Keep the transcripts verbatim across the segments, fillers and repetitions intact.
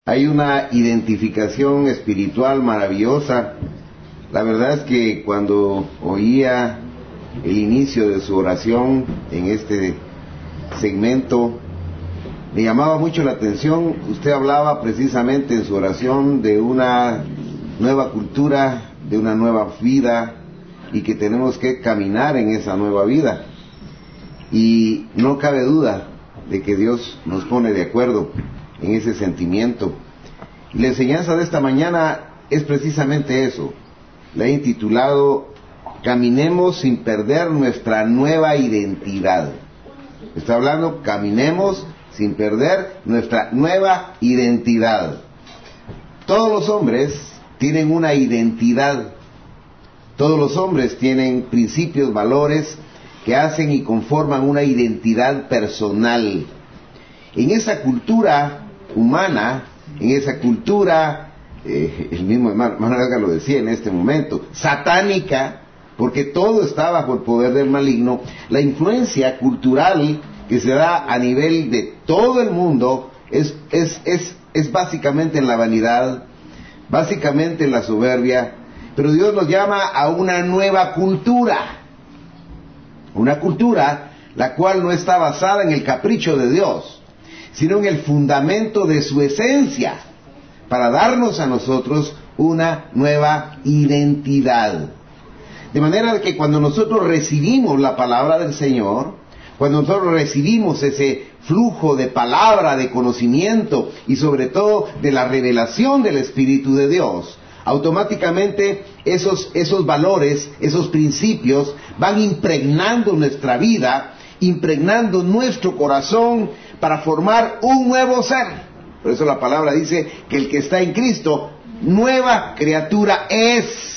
hay una identificación espiritual maravillosa. La verdad es que cuando oía el inicio de su oración en este segmento, me llamaba mucho la atención. Usted hablaba precisamente en su oración de una nueva cultura, de una nueva vida, y que tenemos que caminar en esa nueva vida. Y no cabe duda de que Dios nos pone de acuerdo en ese sentimiento. Y la enseñanza de esta mañana es precisamente eso. La he intitulado Caminemos sin perder nuestra nueva identidad. Está hablando, caminemos sin perder nuestra nueva identidad. Todos los hombres tienen una identidad. Todos los hombres tienen principios, valores que hacen y conforman una identidad personal. En esa cultura humana, en esa cultura, eh, el mismo hermano Edgar lo decía en este momento, satánica, porque todo está bajo el poder del maligno, la influencia cultural que se da a nivel de todo el mundo es, es, es, es básicamente en la vanidad, básicamente en la soberbia, pero Dios nos llama a una nueva cultura, una cultura la cual no está basada en el capricho de Dios, sino en el fundamento de su esencia, para darnos a nosotros una nueva identidad. De manera que cuando nosotros recibimos la palabra del Señor, cuando nosotros recibimos ese flujo de palabra, de conocimiento y sobre todo de la revelación del Espíritu de Dios, automáticamente esos, esos valores, esos principios van impregnando nuestra vida, impregnando nuestro corazón para formar un nuevo ser. Por eso la palabra dice que el que está en Cristo, nueva criatura es.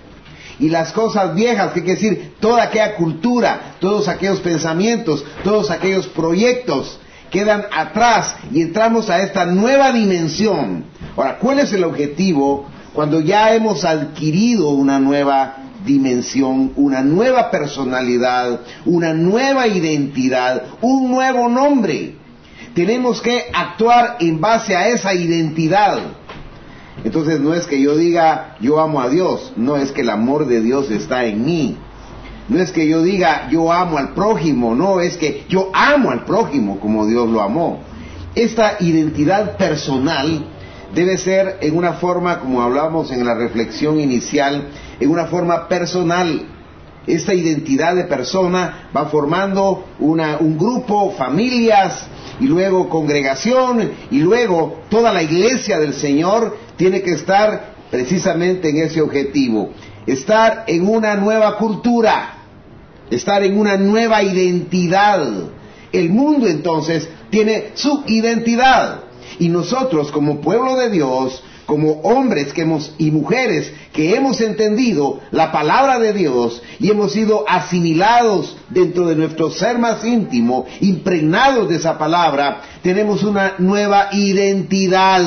Y las cosas viejas, ¿qué quiere decir? Toda aquella cultura, todos aquellos pensamientos, todos aquellos proyectos quedan atrás y entramos a esta nueva dimensión. Ahora, ¿cuál es el objetivo cuando ya hemos adquirido una nueva dimensión, una nueva personalidad, una nueva identidad, un nuevo nombre? Tenemos que actuar en base a esa identidad. Entonces no es que yo diga yo amo a Dios, no, es que el amor de Dios está en mí. No es que yo diga yo amo al prójimo, no, es que yo amo al prójimo como Dios lo amó. Esta identidad personal debe ser en una forma, como hablamos en la reflexión inicial, en una forma personal. Esta identidad de persona va formando una, un grupo, familias, y luego congregación, y luego toda la iglesia del Señor tiene que estar precisamente en ese objetivo. Estar en una nueva cultura, estar en una nueva identidad. El mundo entonces tiene su identidad. Y nosotros como pueblo de Dios, como hombres que hemos, y mujeres que hemos entendido la palabra de Dios y hemos sido asimilados dentro de nuestro ser más íntimo, impregnados de esa palabra, tenemos una nueva identidad.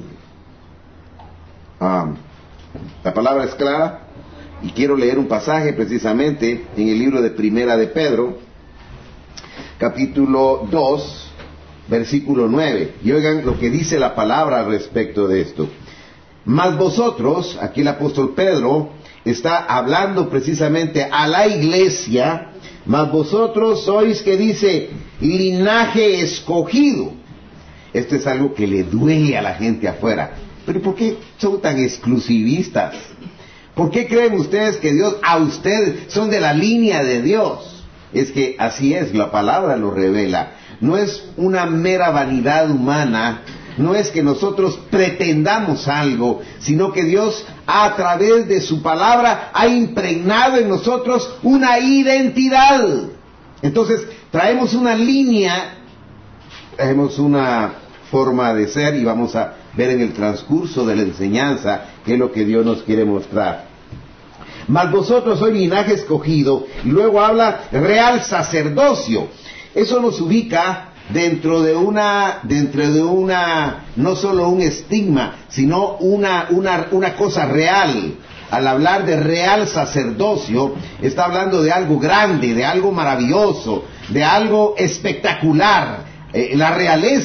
Ah, la palabra es clara y quiero leer un pasaje precisamente en el libro de Primera de Pedro, capítulo dos, versículo nueve. Y oigan lo que dice la palabra al respecto de esto. Mas vosotros, aquí el apóstol Pedro está hablando precisamente a la iglesia, mas vosotros sois, que dice, linaje escogido. Esto es algo que le duele a la gente afuera. Pero ¿por qué son tan exclusivistas? ¿Por qué creen ustedes que Dios, a ustedes, son de la línea de Dios? Es que así es, la palabra lo revela. No es una mera vanidad humana, no es que nosotros pretendamos algo, sino que Dios a través de su palabra ha impregnado en nosotros una identidad. Entonces traemos una línea, traemos una forma de ser y vamos a ver en el transcurso de la enseñanza qué es lo que Dios nos quiere mostrar. Mas vosotros sois linaje escogido, y luego habla real sacerdocio. Eso nos ubica dentro de una, dentro de una, no solo un estigma, sino una, una, una cosa real. Al hablar de real sacerdocio, está hablando de algo grande, de algo maravilloso, de algo espectacular. Eh, la realeza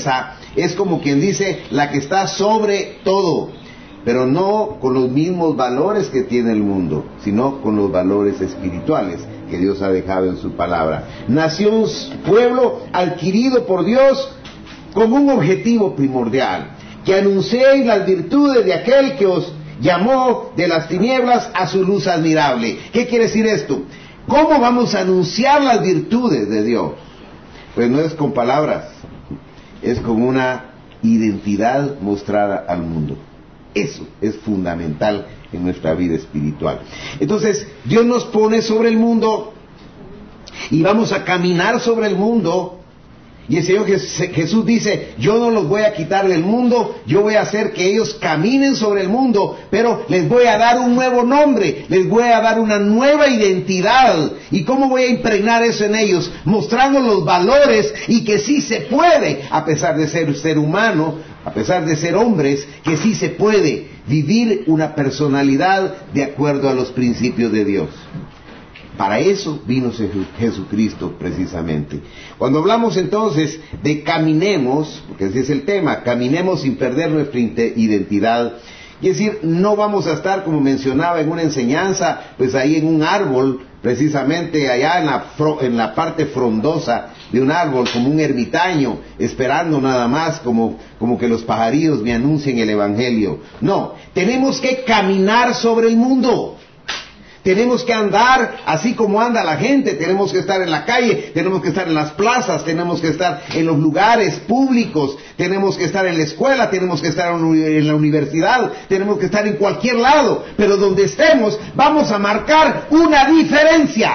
es como quien dice la que está sobre todo, pero no con los mismos valores que tiene el mundo, sino con los valores espirituales que Dios ha dejado en su palabra. Nació un pueblo adquirido por Dios con un objetivo primordial: que anunciéis las virtudes de aquel que os llamó de las tinieblas a su luz admirable. ¿Qué quiere decir esto? ¿Cómo vamos a anunciar las virtudes de Dios? Pues no es con palabras, es con una identidad mostrada al mundo. Eso es fundamental en nuestra vida espiritual. Entonces, Dios nos pone sobre el mundo y vamos a caminar sobre el mundo. Y el Señor Jesús dice: yo no los voy a quitar del mundo, yo voy a hacer que ellos caminen sobre el mundo, pero les voy a dar un nuevo nombre, les voy a dar una nueva identidad. ¿Y cómo voy a impregnar eso en ellos? Mostrando los valores y que sí se puede, a pesar de ser ser humano, a pesar de ser hombres, que sí se puede vivir una personalidad de acuerdo a los principios de Dios. Para eso vino Jesucristo precisamente. Cuando hablamos entonces de caminemos, porque ese es el tema, caminemos sin perder nuestra identidad, es decir, no vamos a estar, como mencionaba en una enseñanza, pues ahí en un árbol, precisamente allá en la, en la parte frondosa de un árbol, como un ermitaño, esperando nada más como, como que los pajarillos me anuncien el Evangelio. No, tenemos que caminar sobre el mundo. Tenemos que andar así como anda la gente, tenemos que estar en la calle, tenemos que estar en las plazas, tenemos que estar en los lugares públicos, tenemos que estar en la escuela, tenemos que estar en la universidad, tenemos que estar en cualquier lado, pero donde estemos vamos a marcar una diferencia.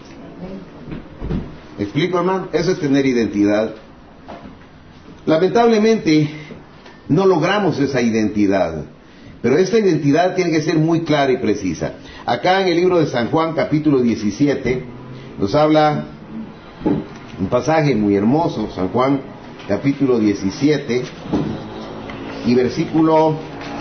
¿Me explico, hermano? Eso es tener identidad. Lamentablemente no logramos esa identidad, pero esta identidad tiene que ser muy clara y precisa. Acá en el libro de San Juan, capítulo diecisiete, nos habla un pasaje muy hermoso, San Juan, capítulo diecisiete, y versículo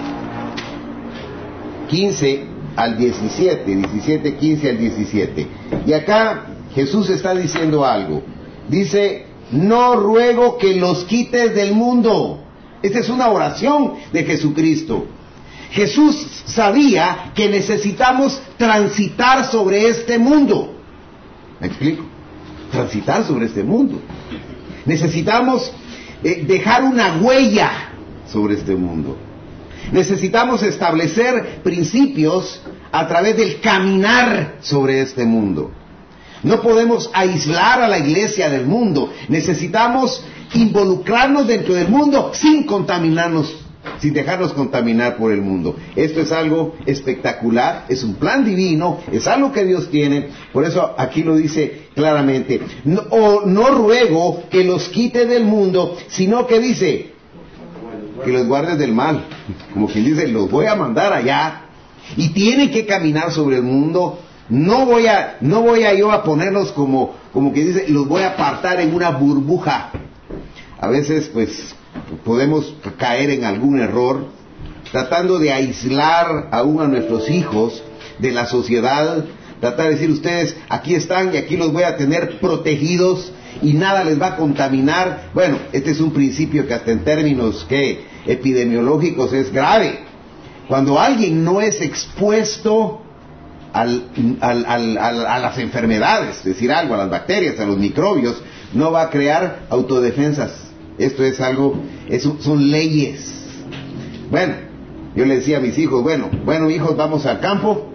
quince al diecisiete, diecisiete, quince al diecisiete. Y acá Jesús está diciendo algo. Dice: no ruego que los quites del mundo. Esta es una oración de Jesucristo. Jesús sabía que necesitamos transitar sobre este mundo. ¿Me explico? Transitar sobre este mundo. Necesitamos eh, dejar una huella sobre este mundo. Necesitamos establecer principios a través del caminar sobre este mundo. No podemos aislar a la iglesia del mundo. Necesitamos involucrarnos dentro del mundo sin contaminarnos, sin dejarnos contaminar por el mundo. Esto es algo espectacular, es un plan divino, es algo que Dios tiene. Por eso aquí lo dice claramente: no, o, no ruego que los quite del mundo, sino que dice que los guardes del mal. Como quien dice, los voy a mandar allá y tienen que caminar sobre el mundo. No voy a, no voy a yo a ponerlos como, como que dice, los voy a apartar en una burbuja. A veces pues podemos caer en algún error tratando de aislar aún a nuestros hijos de la sociedad, tratar de decir: ustedes aquí están y aquí los voy a tener protegidos y nada les va a contaminar. Bueno, este es un principio que hasta en términos que epidemiológicos es grave. Cuando alguien no es expuesto al, al, al, al, a las enfermedades, es decir, algo, a las bacterias, a los microbios, no va a crear autodefensas. Esto es algo, es, son leyes. Bueno, yo le decía a mis hijos: bueno, bueno hijos, vamos al campo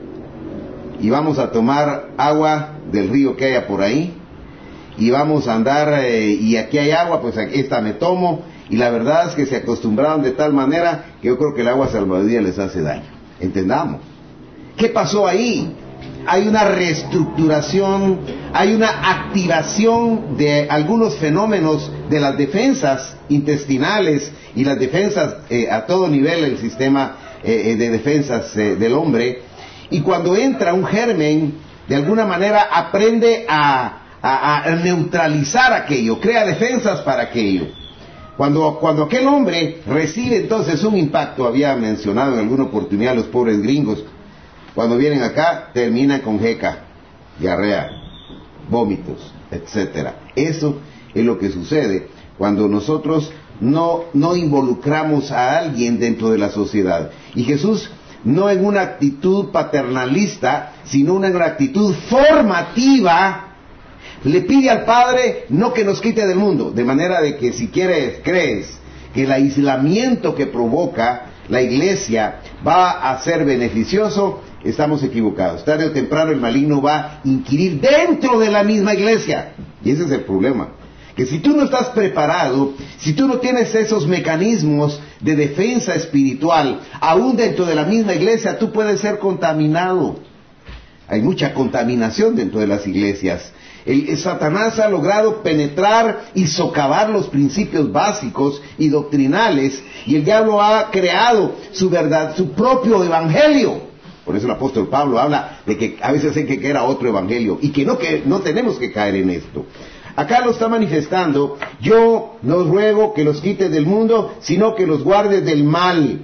y vamos a tomar agua del río que haya por ahí, y vamos a andar, eh, y aquí hay agua, pues aquí esta me tomo. Y la verdad es que se acostumbraron de tal manera que yo creo que el agua salvavidas les hace daño. Entendamos. ¿Qué pasó ahí? Hay una reestructuración, hay una activación de algunos fenómenos de las defensas intestinales y las defensas eh, a todo nivel del sistema eh, de defensas eh, del hombre. Y cuando entra un germen, de alguna manera aprende a, a, a neutralizar aquello, crea defensas para aquello. Cuando, cuando aquel hombre recibe entonces un impacto, había mencionado en alguna oportunidad los pobres gringos, cuando vienen acá terminan con jeca, diarrea, vómitos, etcétera. Eso es lo que sucede cuando nosotros no, no involucramos a alguien dentro de la sociedad. Y Jesús, no en una actitud paternalista, sino en una actitud formativa, le pide al Padre no que nos quite del mundo, de manera de que si quieres, crees que el aislamiento que provoca la iglesia va a ser beneficioso, estamos equivocados. Tarde o temprano el maligno va a inquirir dentro de la misma iglesia, y ese es el problema. Que si tú no estás preparado, si tú no tienes esos mecanismos de defensa espiritual, aún dentro de la misma iglesia, tú puedes ser contaminado. Hay mucha contaminación dentro de las iglesias. El, el Satanás ha logrado penetrar y socavar los principios básicos y doctrinales, y el diablo ha creado su verdad, su propio evangelio. Por eso el apóstol Pablo habla de que a veces hay que caer a otro evangelio, y que no, que no tenemos que caer en esto. Acá lo está manifestando: yo no ruego que los quites del mundo, sino que los guardes del mal.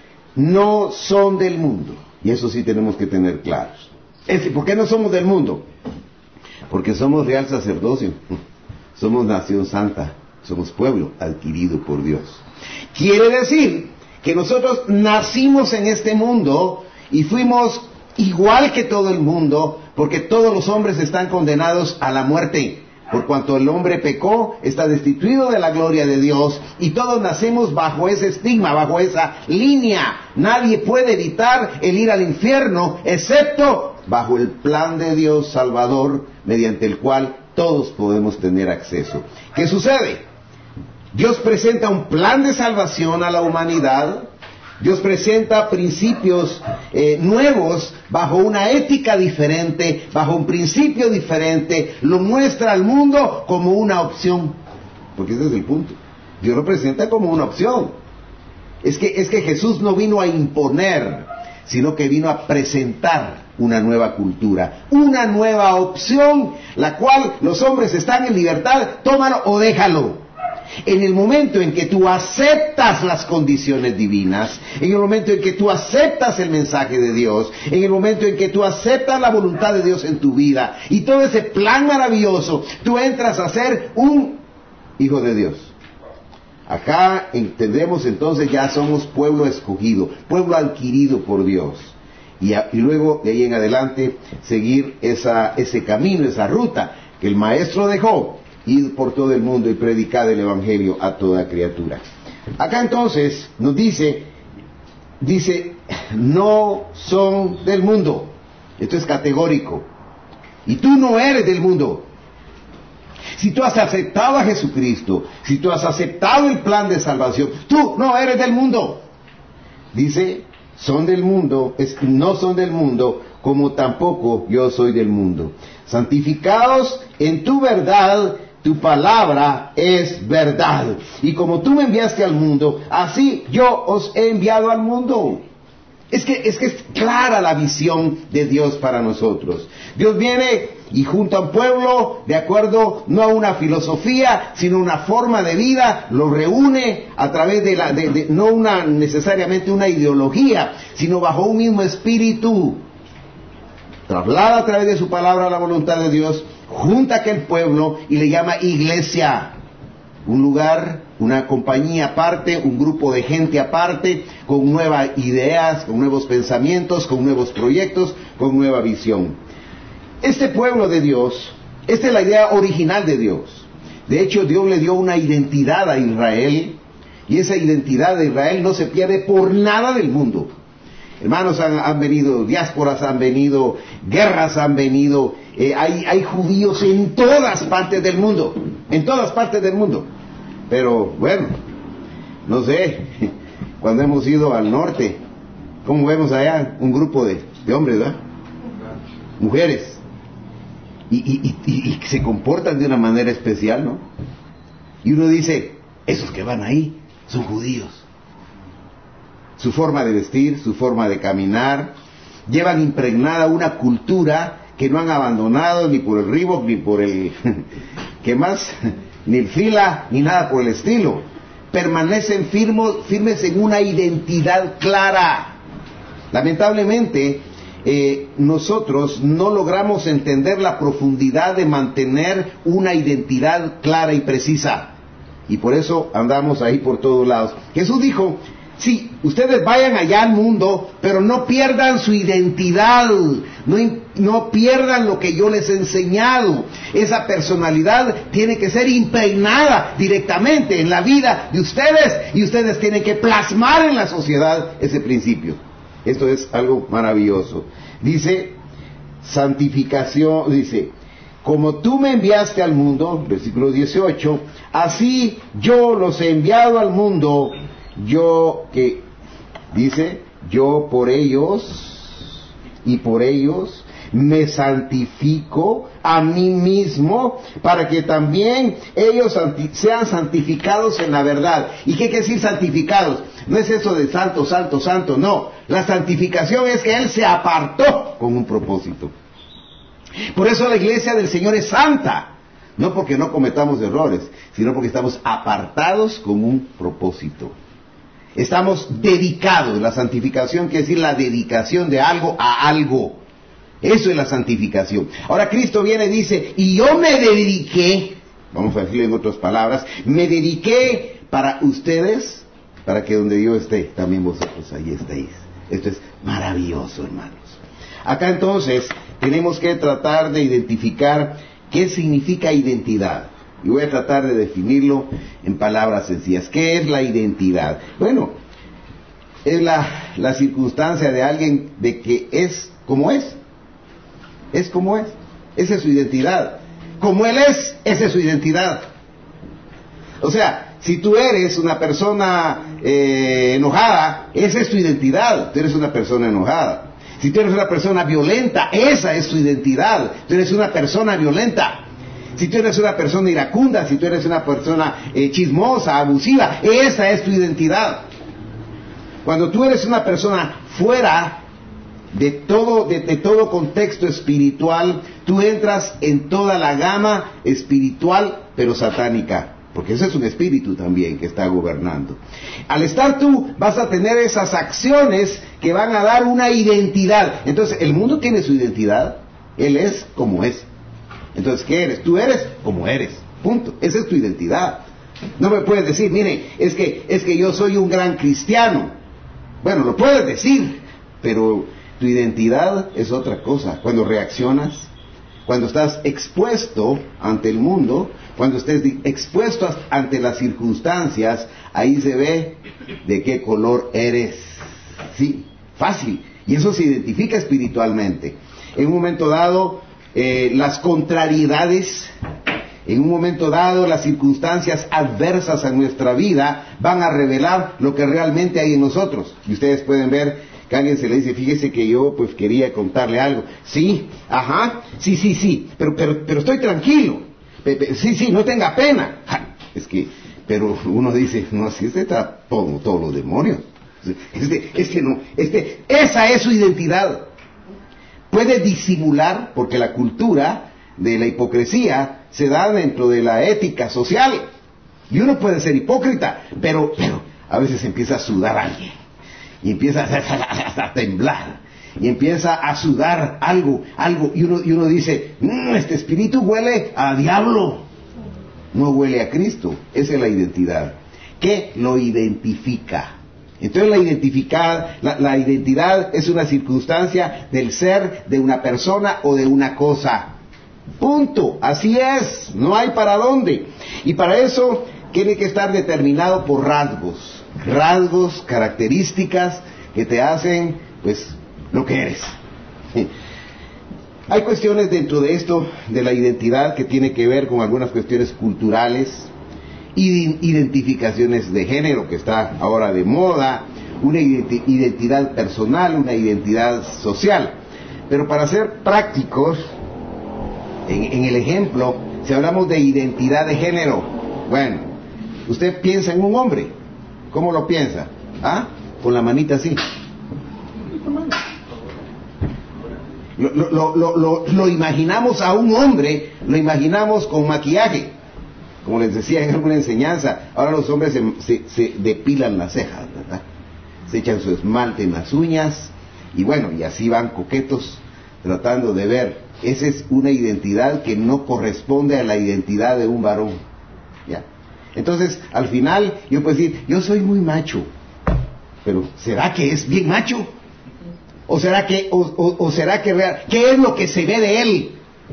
No son del mundo. Y eso sí tenemos que tener claros. ¿Por qué no somos del mundo? Porque somos real sacerdocio, somos nación santa, somos pueblo adquirido por Dios. Quiere decir que nosotros nacimos en este mundo y fuimos igual que todo el mundo, porque todos los hombres están condenados a la muerte. Por cuanto el hombre pecó, está destituido de la gloria de Dios, y todos nacemos bajo ese estigma, bajo esa línea. Nadie puede evitar el ir al infierno, excepto bajo el plan de Dios salvador, mediante el cual todos podemos tener acceso. ¿Qué sucede? Dios presenta un plan de salvación a la humanidad. Dios presenta principios eh, nuevos, bajo una ética diferente, bajo un principio diferente. Lo muestra al mundo como una opción, porque ese es el punto. Dios lo presenta como una opción. Es que, es que Jesús no vino a imponer, sino que vino a presentar una nueva cultura, una nueva opción, la cual los hombres están en libertad, tómalo o déjalo. En el momento en que tú aceptas las condiciones divinas, en el momento en que tú aceptas el mensaje de Dios, en el momento en que tú aceptas la voluntad de Dios en tu vida, y todo ese plan maravilloso, tú entras a ser un hijo de Dios. Acá entendemos entonces, ya somos pueblo escogido, pueblo adquirido por Dios. Y, a, y luego de ahí en adelante seguir esa, ese camino, esa ruta que el maestro dejó: ir por todo el mundo y predicar el evangelio a toda criatura. Acá entonces nos dice, dice, no son del mundo. Esto es categórico. Y tú no eres del mundo. Si tú has aceptado a Jesucristo, si tú has aceptado el plan de salvación, tú no eres del mundo. Dice, son del mundo, es, no son del mundo, como tampoco yo soy del mundo. Santificados en tu verdad, tu palabra es verdad. Y como tú me enviaste al mundo, así yo os he enviado al mundo. Es que, es que es clara la visión de Dios para nosotros. Dios viene y junto a un pueblo, de acuerdo no a una filosofía, sino una forma de vida, lo reúne a través de la, de, de, no una necesariamente una ideología, sino bajo un mismo espíritu. Traslada a través de su palabra la voluntad de Dios, junta a aquel pueblo y le llama iglesia. Un lugar, una compañía aparte, un grupo de gente aparte, con nuevas ideas, con nuevos pensamientos, con nuevos proyectos, con nueva visión. Este pueblo de Dios, esta es la idea original de Dios. De hecho, Dios le dio una identidad a Israel, y esa identidad de Israel no se pierde por nada del mundo. Hermanos, han, han venido diásporas, han venido guerras, han venido, eh, hay, hay judíos en todas partes del mundo, en todas partes del mundo. Pero bueno, no sé, cuando hemos ido al norte, ¿cómo vemos allá? Un grupo de, de hombres, ¿verdad? Mujeres. Y, y, y, y se comportan de una manera especial, ¿no? Y uno dice, esos que van ahí son judíos. Su forma de vestir, su forma de caminar, llevan impregnada una cultura que no han abandonado ni por el Reebok, ni por el... ¿qué más? Ni el fila, ni nada por el estilo. Permanecen firmos, firmes en una identidad clara. Lamentablemente, eh, nosotros no logramos entender la profundidad de mantener una identidad clara y precisa. Y por eso andamos ahí por todos lados. Jesús dijo, sí, ustedes vayan allá al mundo, pero no pierdan su identidad, no, no pierdan lo que yo les he enseñado. Esa personalidad tiene que ser impregnada directamente en la vida de ustedes, y ustedes tienen que plasmar en la sociedad ese principio. Esto es algo maravilloso. Dice, santificación, dice, como tú me enviaste al mundo, versículo dieciocho, así yo los he enviado al mundo. Yo que, dice, yo por ellos y por ellos me santifico a mí mismo, para que también ellos santi- sean santificados en la verdad. ¿Y qué quiere decir santificados? No es eso de santo, santo, santo, no. La santificación es que Él se apartó con un propósito. Por eso la iglesia del Señor es santa. No porque no cometamos errores, sino porque estamos apartados con un propósito. Estamos dedicados. La santificación quiere decir la dedicación de algo a algo. Eso es la santificación. Ahora Cristo viene y dice, y yo me dediqué, vamos a decirlo en otras palabras, me dediqué para ustedes, para que donde yo esté, también vosotros ahí estéis. Esto es maravilloso, hermanos. Acá entonces tenemos que tratar de identificar qué significa identidad. Y voy a tratar de definirlo en palabras sencillas. ¿Qué es la identidad? Bueno, es la, la circunstancia de alguien de que es como es. Es como es. Esa es su identidad. Como él es, esa es su identidad. O sea, si tú eres una persona eh, enojada, esa es tu identidad. Tú eres una persona enojada. Si tú eres una persona violenta, esa es tu identidad. Tú eres una persona violenta. Si tú eres una persona iracunda, si tú eres una persona eh, chismosa, abusiva, esa es tu identidad. Cuando tú eres una persona fuera de todo, de, de todo contexto espiritual, tú entras en toda la gama espiritual, pero satánica. Porque ese es un espíritu también que está gobernando. Al estar tú, vas a tener esas acciones que van a dar una identidad. Entonces, el mundo tiene su identidad. Él es como es. Entonces, ¿qué eres? Tú eres como eres. Punto. Esa es tu identidad. No me puedes decir, mire, es que, es que yo soy un gran cristiano. Bueno, lo puedes decir, pero tu identidad es otra cosa. Cuando reaccionas, cuando estás expuesto ante el mundo, cuando estés expuesto ante las circunstancias, ahí se ve de qué color eres. Sí, fácil. Y eso se identifica espiritualmente. En un momento dado, eh, las contrariedades, en un momento dado, las circunstancias adversas a nuestra vida van a revelar lo que realmente hay en nosotros. Y ustedes pueden ver que a alguien se le dice, fíjese que yo pues quería contarle algo. Sí, ajá, sí, sí, sí, pero, pero, pero estoy tranquilo. Sí, sí, no tenga pena. Ja, es que, pero uno dice, no, si este está todo, todos los demonios. Este, este no, este, esa es su identidad. Puede disimular, porque la cultura de la hipocresía se da dentro de la ética social. Y uno puede ser hipócrita, pero, pero a veces empieza a sudar alguien. Y empieza a, a, a temblar. Y empieza a sudar algo, algo. Y uno, y uno dice, mmm, este espíritu huele a diablo. No huele a Cristo. Esa es la identidad. ¿Qué lo identifica? Entonces la, identificar, la, la identidad es una circunstancia del ser de una persona o de una cosa. Punto. Así es. No hay para dónde. Y para eso tiene que estar determinado por rasgos. Rasgos, características que te hacen, pues, lo que eres. Hay cuestiones dentro de esto, de la identidad, que tiene que ver con algunas cuestiones culturales, identificaciones de género, que está ahora de moda, una identidad personal, una identidad social. Pero para ser prácticos, en, en el ejemplo, si hablamos de identidad de género, bueno, usted piensa en un hombre, ¿cómo lo piensa? ¿Ah? Con la manita así. Lo, lo, lo, lo, lo imaginamos a un hombre, lo imaginamos con maquillaje, como les decía en alguna enseñanza. Ahora los hombres se, se, se depilan las cejas, ¿verdad? Se echan su esmalte en las uñas, y bueno, y así van coquetos, tratando de ver. Esa es una identidad que no corresponde a la identidad de un varón, ¿ya? Entonces, al final, yo puedo decir, yo soy muy macho, pero ¿será que es bien macho? ¿O será que, o, o, o será que real? ¿Qué es lo que se ve de él?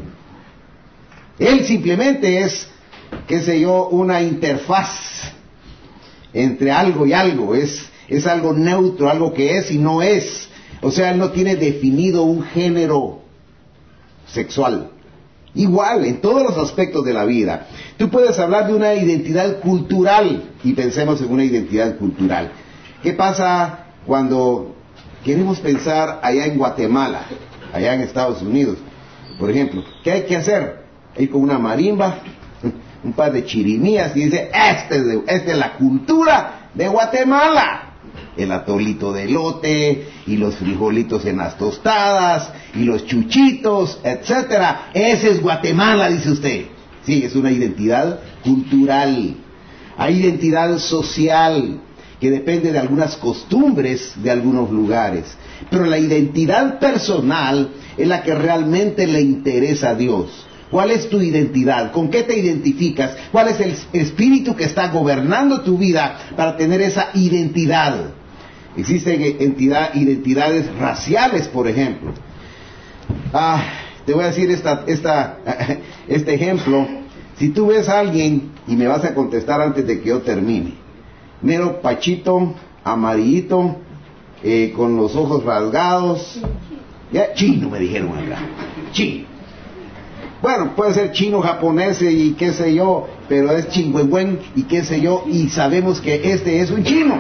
Él simplemente es, qué sé yo, una interfaz entre algo y algo, es, es algo neutro, algo que es y no es. O sea, él no tiene definido un género sexual. Igual, en todos los aspectos de la vida. Tú puedes hablar de una identidad cultural, y pensemos en una identidad cultural. ¿Qué pasa cuando queremos pensar allá en Guatemala, allá en Estados Unidos? Por ejemplo, ¿qué hay que hacer? Ir con una marimba, un par de chirimías, y dice, esta es, de, esta es la cultura de Guatemala. El atolito de elote, y los frijolitos en las tostadas, y los chuchitos, etcétera. Ese es Guatemala, dice usted. Sí, es una identidad cultural. Hay identidad social, que depende de algunas costumbres de algunos lugares. Pero la identidad personal es la que realmente le interesa a Dios. ¿Cuál es tu identidad? ¿Con qué te identificas? ¿Cuál es el espíritu que está gobernando tu vida para tener esa identidad? Existen entidad, identidades raciales, por ejemplo. Ah, te voy a decir esta, esta, este ejemplo. Si tú ves a alguien, y me vas a contestar antes de que yo termine, mero pachito, amarillito, eh, con los ojos rasgados, ya, chino me dijeron acá, chino. Bueno, puede ser chino, japonés y qué sé yo, pero es chingüengüen y qué sé yo, y sabemos que este es un chino.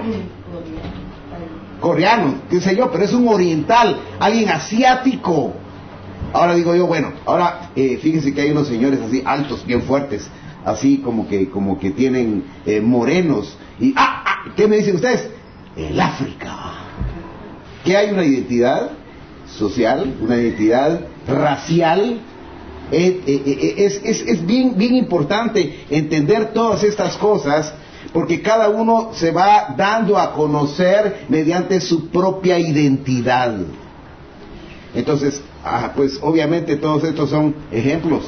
Coreano, qué sé yo, pero es un oriental, alguien asiático. Ahora digo yo, bueno, ahora eh, fíjense que hay unos señores así altos, bien fuertes, así como que como que tienen eh, morenos. Y, ah, ah, ¿qué me dicen ustedes? El África. ¿Qué hay? Una identidad social, una identidad racial. Eh, eh, eh, es es, es bien, bien importante entender todas estas cosas, porque cada uno se va dando a conocer mediante su propia identidad. Entonces, ah, pues obviamente todos estos son ejemplos.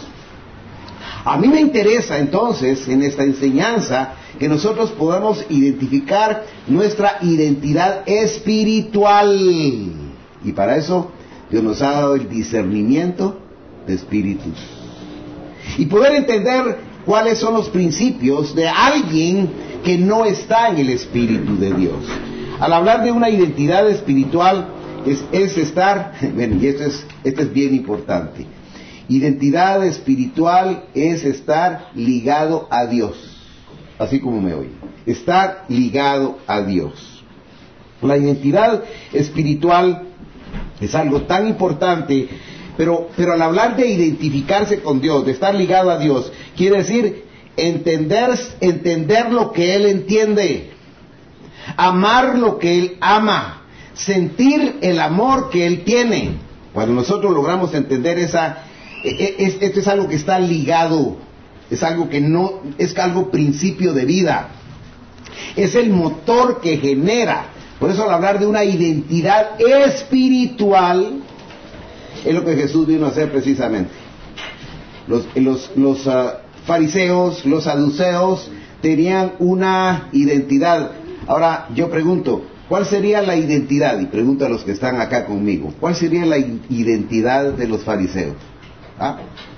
A mí me interesa entonces en esta enseñanza que nosotros podamos identificar nuestra identidad espiritual. Y para eso Dios nos ha dado el discernimiento de espíritus. Y poder entender cuáles son los principios de alguien que no está en el Espíritu de Dios. Al hablar de una identidad espiritual, es, es estar, bueno, y esto es, esto es bien importante. Identidad espiritual es estar ligado a Dios, así como me oye, estar ligado a Dios. La identidad espiritual es algo tan importante, pero, pero al hablar de identificarse con Dios, de estar ligado a Dios, quiere decir entender, entender lo que Él entiende, amar lo que Él ama, sentir el amor que Él tiene. Cuando nosotros logramos entender esa, es, esto es algo que está ligado, es algo que no, es algo principio de vida, es el motor que genera. Por eso al hablar de una identidad espiritual, es lo que Jesús vino a hacer precisamente. Los, los, los uh, fariseos, los saduceos tenían una identidad. Ahora yo pregunto, ¿cuál sería la identidad? Y pregunto a los que están acá conmigo, ¿cuál sería la identidad de los fariseos? ¿Ah?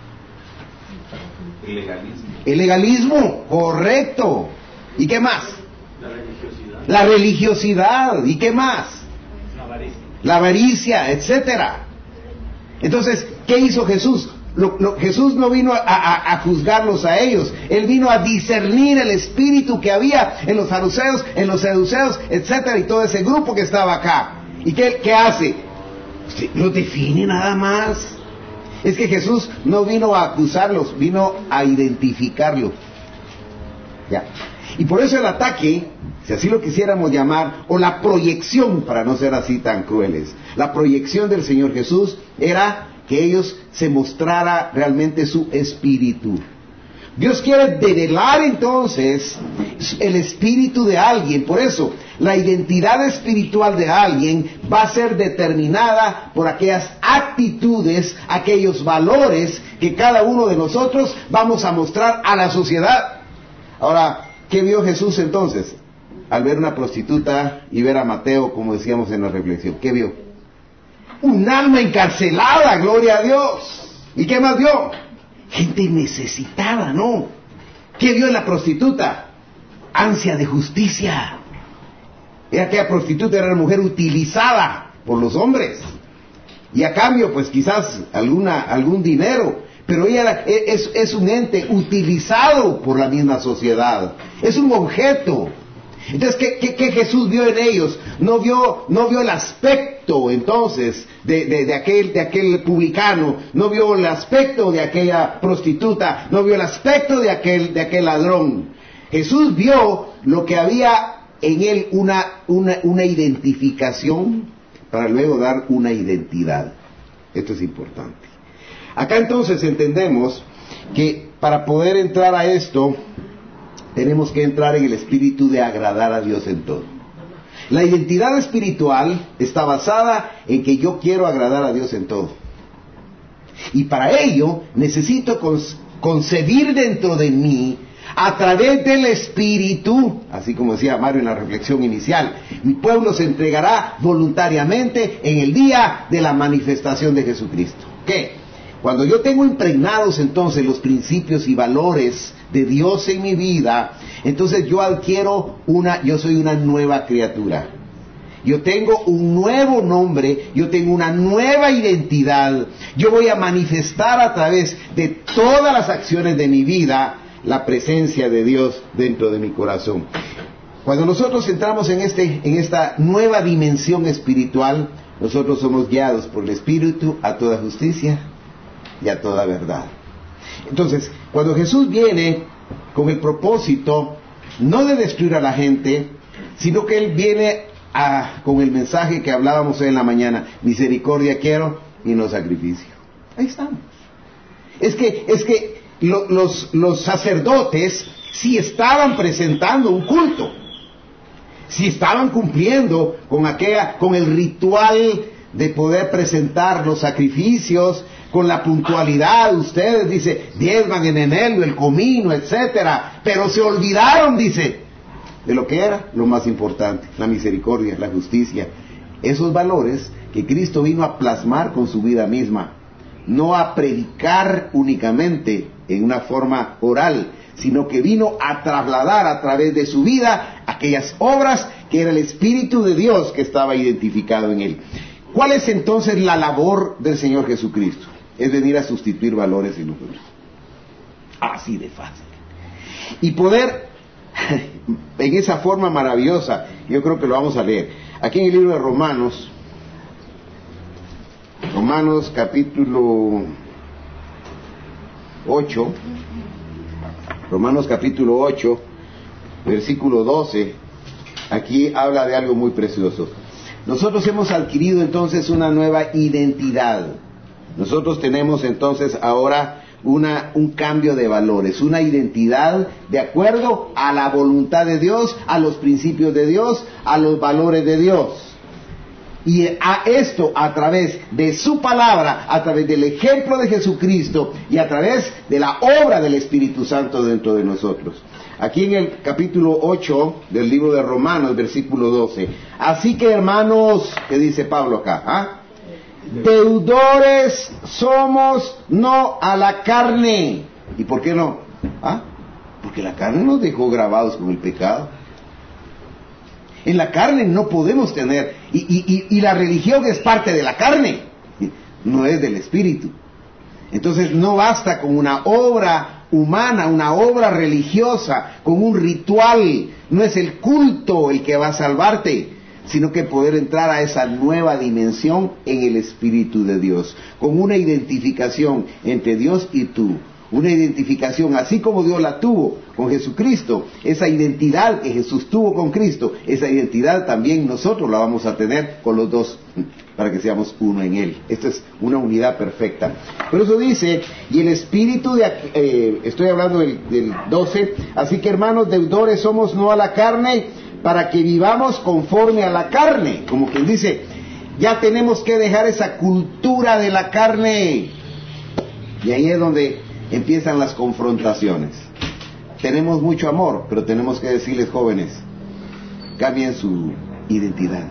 El legalismo. El legalismo, correcto. ¿Y qué más? La religiosidad. La religiosidad. ¿Y qué más? La avaricia. La avaricia, etcétera. Entonces, ¿qué hizo Jesús? Lo, lo, Jesús no vino a, a, a juzgarlos a ellos. Él vino a discernir el espíritu que había en los fariseos, en los saduceos, etcétera, y todo ese grupo que estaba acá. ¿Y qué, qué hace? Los define nada más. Es que Jesús no vino a acusarlos, vino a identificarlos. Ya. Y por eso el ataque, si así lo quisiéramos llamar, o la proyección, para no ser así tan crueles, la proyección del Señor Jesús era que ellos se mostrara realmente su espíritu. Dios quiere develar entonces el espíritu de alguien. Por eso, la identidad espiritual de alguien va a ser determinada por aquellas actitudes, aquellos valores que cada uno de nosotros vamos a mostrar a la sociedad. Ahora, ¿Qué vio Jesús entonces? Al ver una prostituta y ver a Mateo, como decíamos en la reflexión, ¿qué vio? Un alma encarcelada, gloria a Dios. ¿Y qué más vio? Gente necesitada, ¿no? ¿Qué vio en la prostituta? Ansia de justicia. Era aquella prostituta, era una mujer utilizada por los hombres. Y a cambio, pues quizás alguna, algún dinero. Pero ella era, es, es un ente utilizado por la misma sociedad. Es un objeto. Entonces, ¿qué, qué, qué Jesús vio en ellos? No vio, no vio el aspecto, entonces, de, de, de, aquel, de aquel publicano. No vio el aspecto de aquella prostituta. No vio el aspecto de aquel, de aquel ladrón. Jesús vio lo que había en él, una, una, una identificación, para luego dar una identidad. Esto es importante. Acá entonces entendemos que para poder entrar a esto, tenemos que entrar en el espíritu de agradar a Dios en todo. La identidad espiritual está basada en que yo quiero agradar a Dios en todo. Y para ello necesito concebir dentro de mí, a través del Espíritu, así como decía Mario en la reflexión inicial, mi pueblo se entregará voluntariamente en el día de la manifestación de Jesucristo. ¿Qué? Cuando yo tengo impregnados entonces los principios y valores de Dios en mi vida, entonces yo adquiero una, yo soy una nueva criatura. Yo tengo un nuevo nombre, yo tengo una nueva identidad. Yo voy a manifestar a través de todas las acciones de mi vida la presencia de Dios dentro de mi corazón. Cuando nosotros entramos en este, en esta nueva dimensión espiritual, nosotros somos guiados por el Espíritu a toda justicia y a toda verdad. Entonces, cuando Jesús viene con el propósito no de destruir a la gente, sino que Él viene a, con el mensaje que hablábamos hoy en la mañana: misericordia quiero y no sacrificio. Ahí estamos. Es que, es que lo, los, los sacerdotes sí estaban presentando un culto, sí estaban cumpliendo con aquella, con el ritual de poder presentar los sacrificios, con la puntualidad. Ustedes, dice, diezman en enero, el comino, etcétera, pero se olvidaron, dice, de lo que era lo más importante: la misericordia, la justicia, esos valores que Cristo vino a plasmar con su vida misma, no a predicar únicamente en una forma oral, sino que vino a trasladar a través de su vida aquellas obras que era el Espíritu de Dios que estaba identificado en él. ¿Cuál es entonces la labor del Señor Jesucristo? Es venir a sustituir valores en nosotros. Así de fácil. Y poder, en esa forma maravillosa, yo creo que lo vamos a leer. Aquí en el libro de Romanos, Romanos capítulo ocho, Romanos capítulo ocho, versículo doce, aquí habla de algo muy precioso. Nosotros hemos adquirido entonces una nueva identidad. Nosotros tenemos entonces ahora una, un cambio de valores, una identidad de acuerdo a la voluntad de Dios, a los principios de Dios, a los valores de Dios. Y a esto a través de su palabra, a través del ejemplo de Jesucristo y a través de la obra del Espíritu Santo dentro de nosotros. Aquí en el capítulo ocho del libro de Romanos, versículo doce. Así que, hermanos, ¿qué dice Pablo acá? ¿Ah? Deudores somos no a la carne. ¿Y por qué no? ¿Ah? Porque la carne nos dejó grabados con el pecado. En la carne no podemos tener, y, y, y, y la religión es parte de la carne, no es del Espíritu. Entonces no basta con una obra humana, una obra religiosa, con un ritual. No es el culto el que va a salvarte, sino que poder entrar a esa nueva dimensión en el Espíritu de Dios, con una identificación entre Dios y tú. Una identificación, así como Dios la tuvo con Jesucristo, esa identidad que Jesús tuvo con Cristo, esa identidad también nosotros la vamos a tener con los dos, para que seamos uno en Él. Esta es una unidad perfecta. Por eso dice, y el Espíritu de, eh, estoy hablando del, del doce, así que hermanos, deudores somos no a la carne, para que vivamos conforme a la carne. Como quien dice, ya tenemos que dejar esa cultura de la carne. Y ahí es donde empiezan las confrontaciones. tenemos mucho amor, pero tenemos que decirles, jóvenes, cambien su identidad.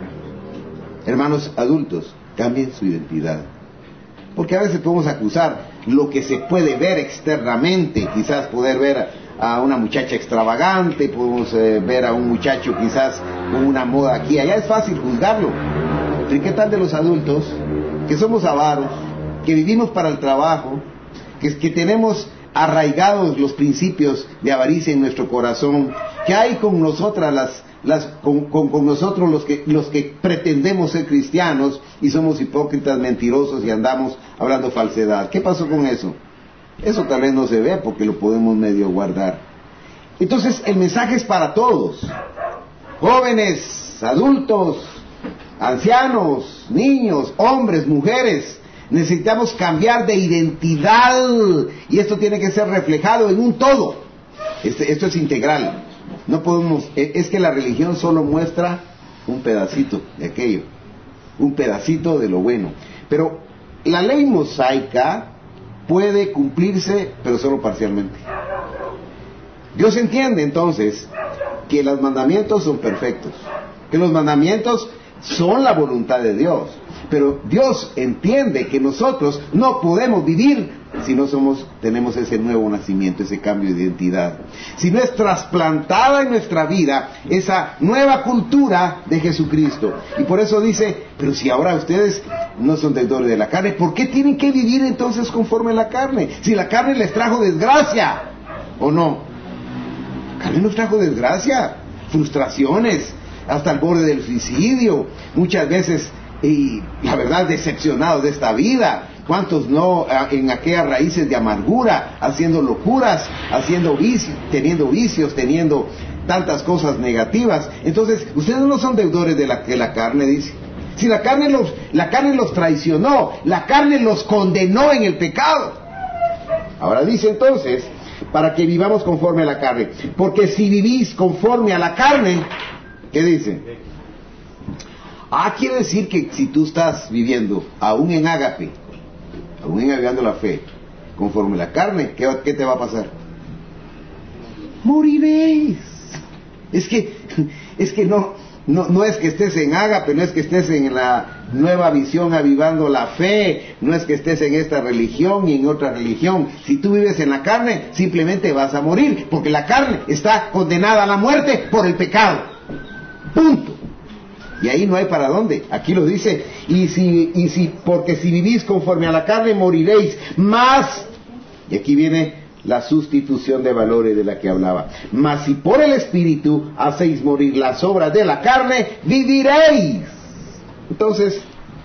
Hermanos adultos, cambien su identidad. Porque a veces podemos acusar lo que se puede ver externamente, quizás poder ver a una muchacha extravagante, podemos eh, ver a un muchacho quizás con una moda aquí y allá, es fácil juzgarlo. ¿Y qué tal de los adultos, que somos avaros, que vivimos para el trabajo, que, que tenemos arraigados los principios de avaricia en nuestro corazón, que hay con nosotras las, las con, con, con nosotros los que, los que pretendemos ser cristianos y somos hipócritas, mentirosos y andamos hablando falsedad? ¿Qué pasó con eso? Eso tal vez no se ve porque lo podemos medio guardar. Entonces el mensaje es para todos, jóvenes, adultos, ancianos, niños, hombres, mujeres. Necesitamos cambiar de identidad y esto tiene que ser reflejado en un todo. Este, esto es integral. No podemos, es que la religión solo muestra un pedacito de aquello, un pedacito de lo bueno. Pero la ley mosaica puede cumplirse, pero solo parcialmente. Dios entiende entonces que los mandamientos son perfectos, que los mandamientos son la voluntad de Dios, pero Dios entiende que nosotros no podemos vivir si no somos, tenemos ese nuevo nacimiento, ese cambio de identidad, si no es trasplantada en nuestra vida esa nueva cultura de Jesucristo. Y por eso dice, pero si ahora ustedes no son deudores de la carne, ¿por qué tienen que vivir entonces conforme a la carne? Si la carne les trajo desgracia, ¿o no? La carne nos trajo desgracia, frustraciones, hasta el borde del suicidio, muchas veces, y la verdad, decepcionados de esta vida. ¿Cuántos no en aquellas raíces de amargura, haciendo locuras, haciendo vicios, teniendo vicios, teniendo tantas cosas negativas? Entonces, ustedes no son deudores de la, de la carne, dice. Si la carne los, la carne los traicionó, la carne los condenó en el pecado. Ahora dice entonces, para que vivamos conforme a la carne. Porque si vivís conforme a la carne, ¿qué dice? Ah, quiere decir que si tú estás viviendo aún en ágape, aún en agregando la fe, conforme la carne, ¿qué, ¿qué te va a pasar? Moriréis. Es que, es que no, no, no es que estés en ágape, no es que estés en la nueva visión avivando la fe, no es que estés en esta religión y en otra religión. Si tú vives en la carne, simplemente vas a morir, porque la carne está condenada a la muerte por el pecado. Punto. Y ahí no hay para dónde. Aquí lo dice, y si, y si, porque si vivís conforme a la carne moriréis, más, y aquí viene la sustitución de valores de la que hablaba, mas si por el Espíritu hacéis morir las obras de la carne, viviréis. Entonces,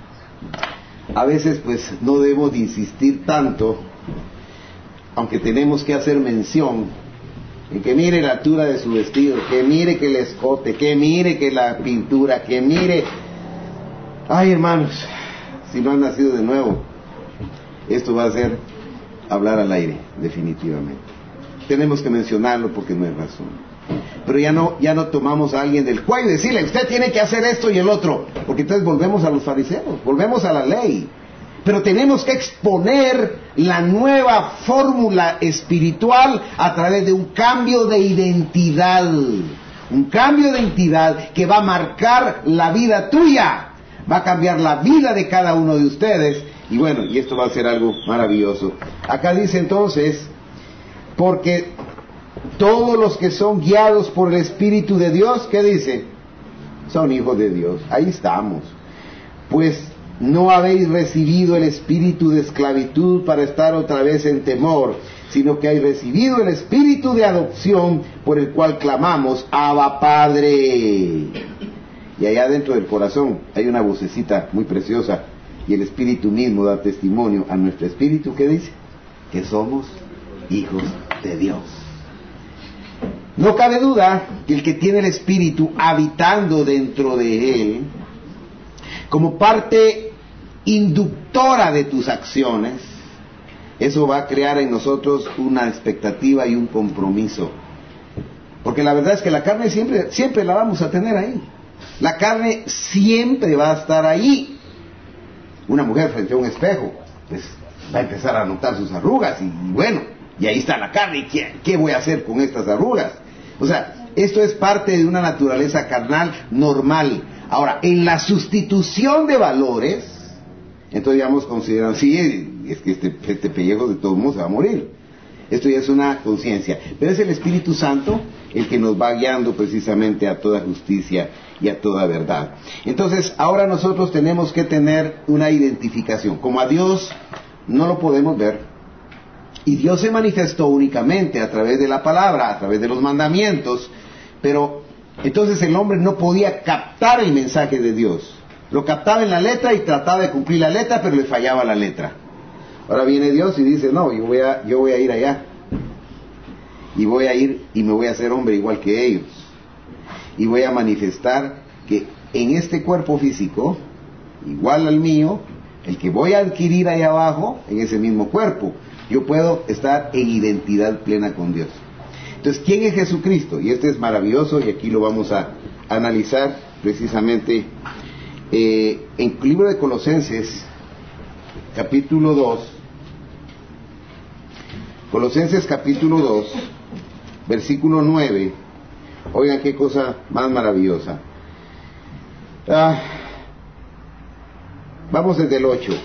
a veces pues no debemos de insistir tanto, aunque tenemos que hacer mención y que mire la altura de su vestido, que mire que el escote, que mire que la pintura, que mire... Ay, hermanos, si no han nacido de nuevo, esto va a ser hablar al aire, definitivamente. Tenemos que mencionarlo porque no hay razón. Pero ya no, ya no tomamos a alguien del cuello y decirle, usted tiene que hacer esto y el otro, porque entonces volvemos a los fariseos, volvemos a la ley. Pero tenemos que exponer la nueva fórmula espiritual a través de un cambio de identidad. Un cambio de identidad que va a marcar la vida tuya. Va a cambiar la vida de cada uno de ustedes. Y bueno, y esto va a ser algo maravilloso. Acá dice entonces, porque todos los que son guiados por el Espíritu de Dios, ¿qué dice? Son hijos de Dios. Ahí estamos. Pues no habéis recibido el espíritu de esclavitud para estar otra vez en temor, sino que habéis recibido el espíritu de adopción por el cual clamamos, Abba Padre. Y allá dentro del corazón hay una vocecita muy preciosa y el espíritu mismo da testimonio a nuestro espíritu, que dice que somos hijos de Dios. No cabe duda que el que tiene el espíritu habitando dentro de él, como parte inductora de tus acciones, eso va a crear en nosotros una expectativa y un compromiso. Porque la verdad es que la carne siempre, siempre la vamos a tener ahí. La carne siempre va a estar ahí. Una mujer frente a un espejo, pues va a empezar a notar sus arrugas y bueno, Y ahí está la carne. ¿Qué, qué voy a hacer con estas arrugas? O sea, esto es parte de una naturaleza carnal normal. Ahora, en la sustitución de valores, entonces ya hemos considerado, sí, es que este, este pellejo de todos modos se va a morir. Esto ya es una conciencia. Pero es el Espíritu Santo el que nos va guiando precisamente a toda justicia y a toda verdad. Entonces, ahora nosotros tenemos que tener una identificación. Como a Dios no lo podemos ver, y Dios se manifestó únicamente a través de la palabra, a través de los mandamientos, pero entonces el hombre no podía captar el mensaje de Dios. Lo captaba en la letra y trataba de cumplir la letra, pero le fallaba la letra. Ahora viene Dios y dice, no, yo voy a, yo voy a ir allá. Y voy a ir y me voy a hacer hombre igual que ellos. Y voy a manifestar que en este cuerpo físico, igual al mío, el que voy a adquirir allá abajo, en ese mismo cuerpo, yo puedo estar en identidad plena con Dios. Entonces, ¿quién es Jesucristo? Y este es maravilloso, y aquí lo vamos a analizar precisamente eh, en el libro de Colosenses, capítulo dos. Colosenses capítulo dos, versículo nueve. Oigan qué cosa más maravillosa. Ah, vamos desde el ocho.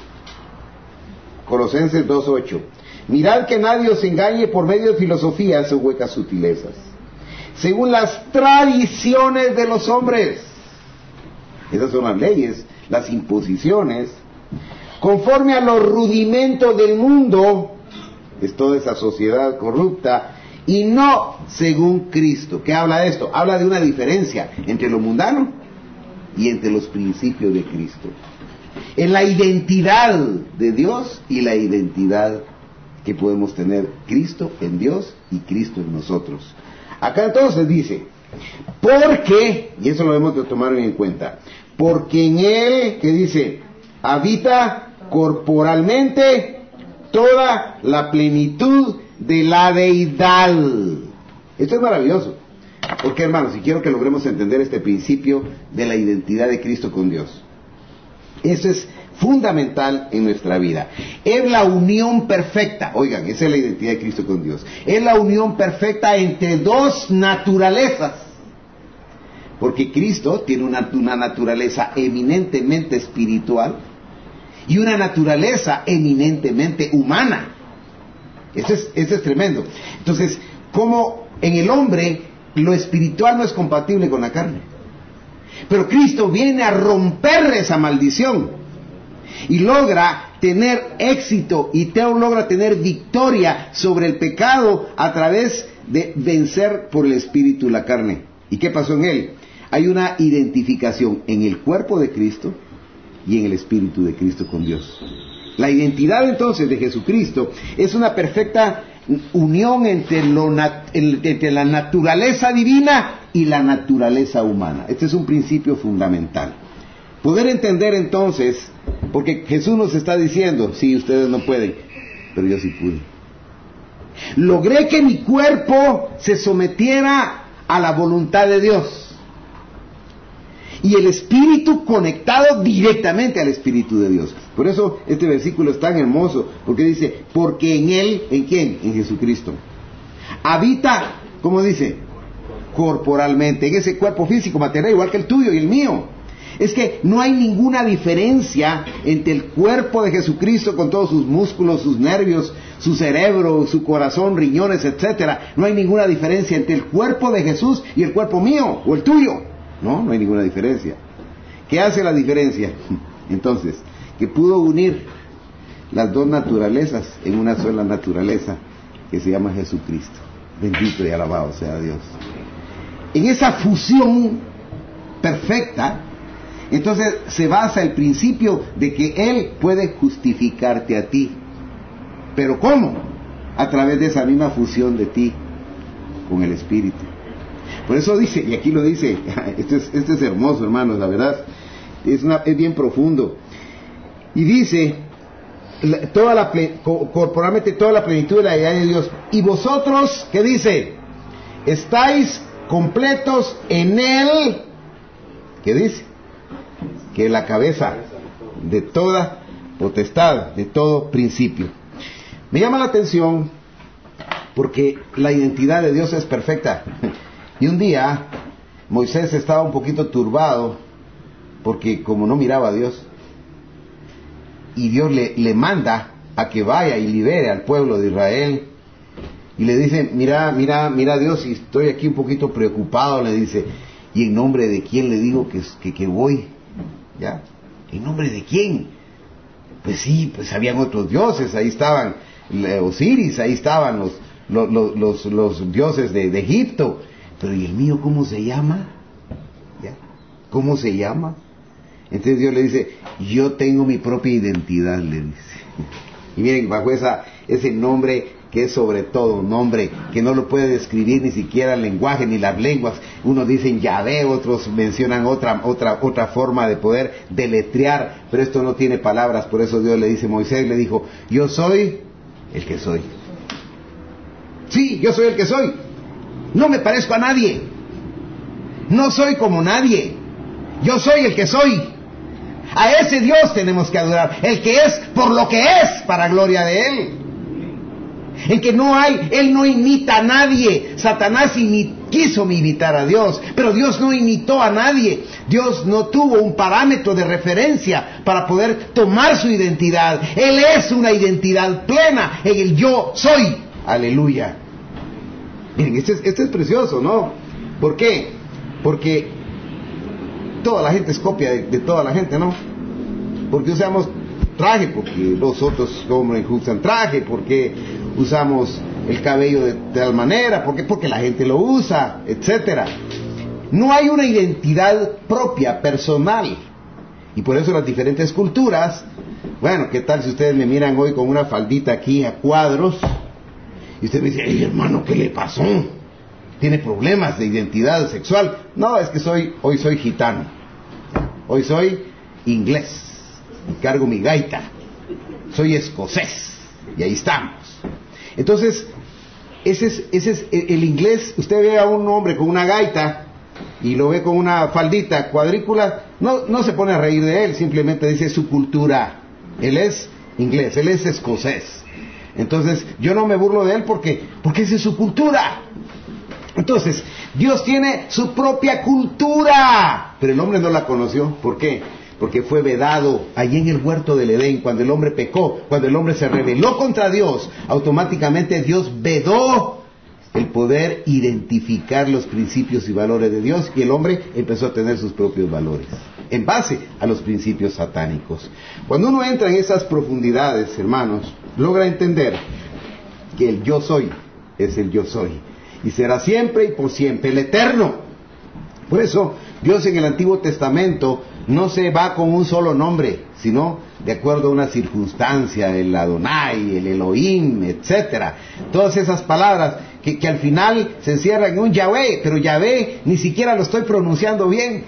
Colosenses dos ocho. Mirad que nadie os engañe por medio de filosofías o huecas sutilezas, según las tradiciones de los hombres. Esas son las leyes, las imposiciones, conforme a los rudimentos del mundo, es toda esa sociedad corrupta, y no según Cristo. ¿Qué habla de esto? Habla de una diferencia entre lo mundano y entre los principios de Cristo. En la identidad de Dios y la identidad que podemos tener Cristo en Dios y Cristo en nosotros. Acá entonces dice, porque, y eso lo debemos de tomar en cuenta, porque en Él, que dice, habita corporalmente toda la plenitud de la deidad. Esto es maravilloso, porque hermanos, y quiero que logremos entender este principio de la identidad de Cristo con Dios. Eso es fundamental en nuestra vida. Es la unión perfecta, oigan, esa es la identidad de Cristo con Dios. Es la unión perfecta entre dos naturalezas. Porque Cristo tiene una, una naturaleza eminentemente espiritual y una naturaleza eminentemente humana. Eso es, eso es tremendo. Entonces, como en el hombre lo espiritual no es compatible con la carne, pero Cristo viene a romper esa maldición y logra tener éxito y te logra tener victoria sobre el pecado a través de vencer por el espíritu la carne. ¿Y qué pasó en él? Hay una identificación en el cuerpo de Cristo y en el espíritu de Cristo con Dios. La identidad entonces de Jesucristo es una perfecta unión entre, lo nat- entre la naturaleza divina y la naturaleza humana. Este es un principio fundamental. Poder entender entonces, porque Jesús nos está diciendo, sí, ustedes no pueden, pero yo sí pude. Logré que mi cuerpo se sometiera a la voluntad de Dios. Y el espíritu conectado directamente al espíritu de Dios. Por eso este versículo es tan hermoso, porque dice, porque en Él, ¿en quién? En Jesucristo. Habita, ¿cómo dice? Corporalmente, en ese cuerpo físico, material, igual que el tuyo y el mío. Es que no hay ninguna diferencia entre el cuerpo de Jesucristo con todos sus músculos, sus nervios, su cerebro, su corazón, riñones, etcétera. No hay ninguna diferencia entre el cuerpo de Jesús y el cuerpo mío o el tuyo. No, no hay ninguna diferencia. ¿Qué hace la diferencia? Entonces, que pudo unir las dos naturalezas en una sola naturaleza que se llama Jesucristo. Bendito y alabado sea Dios. En esa fusión perfecta, entonces se basa el principio de que Él puede justificarte a ti. ¿Pero cómo? A través de esa misma fusión de ti con el Espíritu. Por eso dice, y aquí lo dice, esto es, esto es hermoso, hermanos, la verdad, es, una, es bien profundo. Y dice, toda la corporalmente toda la plenitud de la deidad de Dios. Y vosotros, ¿qué dice? Estáis completos en Él. ¿Qué dice? Que es la cabeza de toda potestad, de todo principio. Me llama la atención porque la identidad de Dios es perfecta. Y un día Moisés estaba un poquito turbado porque como no miraba a Dios, y Dios le, le manda a que vaya y libere al pueblo de Israel, y le dice, mira, mira, mira Dios, y estoy aquí un poquito preocupado, le dice, ¿y en nombre de quién le digo que, que, que voy? ¿Ya? ¿En nombre de quién? Pues sí, pues habían otros dioses, ahí estaban Osiris, ahí estaban los, los, los, los, los dioses de, de Egipto, pero ¿y el mío cómo se llama? ¿Ya? ¿Cómo se llama? Entonces Dios le dice, yo tengo mi propia identidad, le dice. Y miren, bajo esa, ese nombre que es sobre todo un nombre que no lo puede describir ni siquiera el lenguaje ni las lenguas. Unos dicen Yahvé, otros mencionan otra, otra, otra forma de poder deletrear, pero esto no tiene palabras. Por eso Dios le dice a Moisés, le dijo, yo soy el que soy. Sí, yo soy el que soy. No me parezco a nadie. No soy como nadie. Yo soy el que soy. A ese Dios tenemos que adorar, el que es por lo que es, para gloria de Él. El que no hay, Él no imita a nadie. Satanás imi- quiso imitar a Dios, pero Dios no imitó a nadie. Dios no tuvo un parámetro de referencia para poder tomar su identidad. Él es una identidad plena en el yo soy. Aleluya. Miren, este es, este es precioso, ¿no? ¿Por qué? Porque toda la gente es copia de, de toda la gente, ¿no? Porque usamos traje, porque los otros hombres usan traje, porque usamos el cabello de tal manera, porque porque la gente lo usa, etcétera. No hay una identidad propia, personal. Y por eso las diferentes culturas, bueno, ¿qué tal si ustedes me miran hoy con una faldita aquí a cuadros? Y usted me dice, ay, hermano, ¿qué le pasó? ¿Tiene problemas de identidad sexual? No, es que soy, hoy soy gitano. Hoy soy inglés. Y cargo mi gaita. Soy escocés. Y ahí estamos. Entonces, ese es, ese es el, el inglés. Usted ve a un hombre con una gaita y lo ve con una faldita cuadrícula, no, no se pone a reír de él, simplemente dice su cultura. Él es inglés, él es escocés. Entonces, yo no me burlo de él porque, porque esa es su cultura. Entonces, Dios tiene su propia cultura, pero el hombre no la conoció. ¿Por qué? Porque fue vedado allí en el huerto del Edén. Cuando el hombre pecó, cuando el hombre se rebeló contra Dios, automáticamente Dios vedó el poder identificar los principios y valores de Dios, y el hombre empezó a tener sus propios valores en base a los principios satánicos. Cuando uno entra en esas profundidades, hermanos, logra entender que el yo soy es el yo soy, y será siempre y por siempre el eterno. Por eso Dios en el Antiguo Testamento no se va con un solo nombre, sino de acuerdo a una circunstancia, el Adonai, el Elohim, etcétera. Todas esas palabras que, que al final se encierran en un Yahvé, pero Yahvé ni siquiera lo estoy pronunciando bien,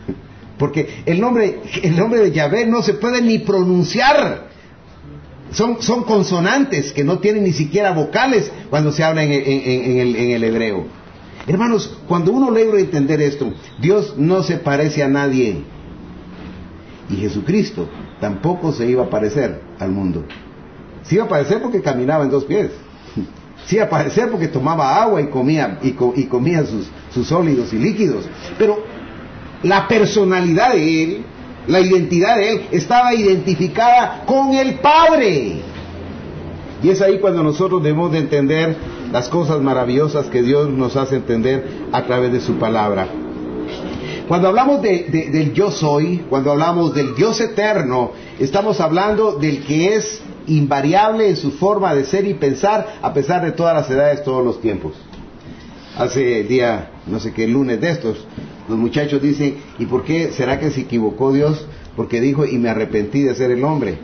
porque el nombre, el nombre de Yahvé no se puede ni pronunciar. Son, son consonantes que no tienen ni siquiera vocales cuando se habla en, en, en, en, el, en el hebreo. Hermanos, cuando uno logra entender esto, Dios no se parece a nadie. Y Jesucristo tampoco se iba a parecer al mundo. Se iba a parecer porque caminaba en dos pies. Se iba a parecer porque tomaba agua y comía, y, co, y comía sus, sus sólidos y líquidos. Pero la personalidad de Él, la identidad de Él, estaba identificada con el Padre. Y es ahí cuando nosotros debemos de entender las cosas maravillosas que Dios nos hace entender a través de su palabra. Cuando hablamos de, de, del yo soy, cuando hablamos del Dios eterno, estamos hablando del que es invariable en su forma de ser y pensar a pesar de todas las edades, todos los tiempos. Hace el día, no sé qué, lunes de estos, los muchachos dicen, ¿y por qué será que se equivocó Dios? Porque dijo, y me arrepentí de ser el hombre.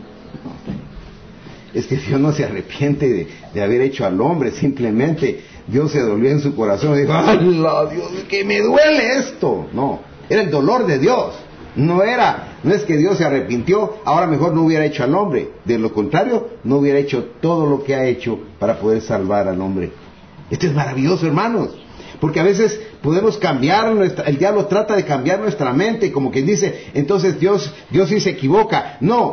Es que Dios no se arrepiente de, de haber hecho al hombre, simplemente Dios se dolió en su corazón y dijo, ¡hala, Dios, que me duele esto! No, era el dolor de Dios. No era, no es que Dios se arrepintió, ahora mejor no hubiera hecho al hombre. De lo contrario, no hubiera hecho todo lo que ha hecho para poder salvar al hombre. Esto es maravilloso, hermanos, porque a veces podemos cambiar nuestra, el diablo trata de cambiar nuestra mente, como quien dice, entonces Dios, Dios sí se equivoca. No,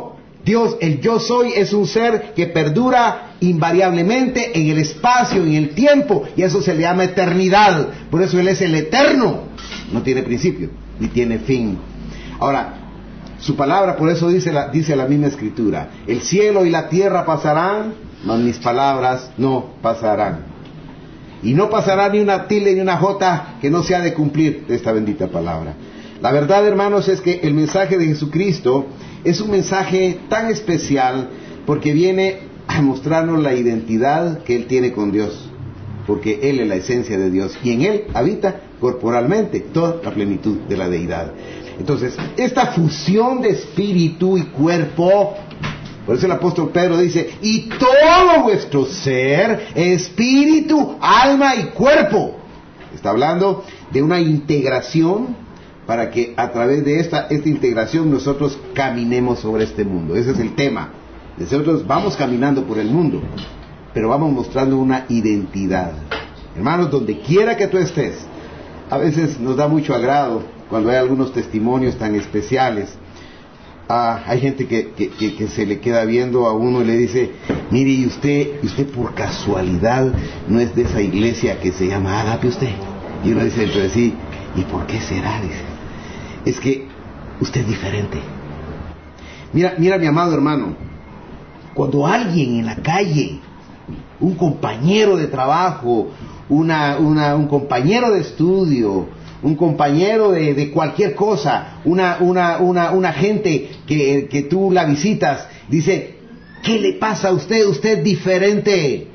Dios, el yo soy, es un ser que perdura invariablemente en el espacio, en el tiempo, y eso se le llama eternidad. Por eso Él es el eterno. No tiene principio, ni tiene fin. Ahora, su palabra, por eso dice la, dice la misma Escritura: el cielo y la tierra pasarán, mas mis palabras no pasarán. Y no pasará ni una tilde ni una jota que no se ha de cumplir de esta bendita palabra. La verdad, hermanos, es que el mensaje de Jesucristo es un mensaje tan especial porque viene a mostrarnos la identidad que Él tiene con Dios, porque Él es la esencia de Dios y en Él habita corporalmente toda la plenitud de la deidad. Entonces, esta fusión de espíritu y cuerpo, por eso el apóstol Pedro dice: y todo vuestro ser, espíritu, alma y cuerpo. Está hablando de una integración para que a través de esta, esta integración nosotros caminemos sobre este mundo. Ese es el tema. Nosotros vamos caminando por el mundo, pero vamos mostrando una identidad. Hermanos, donde quiera que tú estés, a veces nos da mucho agrado cuando hay algunos testimonios tan especiales. Ah, hay gente que, que, que, que se le queda viendo a uno y le dice: mire, y usted, y usted por casualidad no es de esa iglesia que se llama Ágape usted. Y uno dice dentro de sí: ¿y por qué será? Dice: es que usted es diferente. Mira, mira mi amado hermano, cuando alguien en la calle, un compañero de trabajo, una, una, un compañero de estudio, un compañero de, de cualquier cosa, una, una, una, una gente que, que tú la visitas, dice: ¿qué le pasa a usted? Usted es diferente.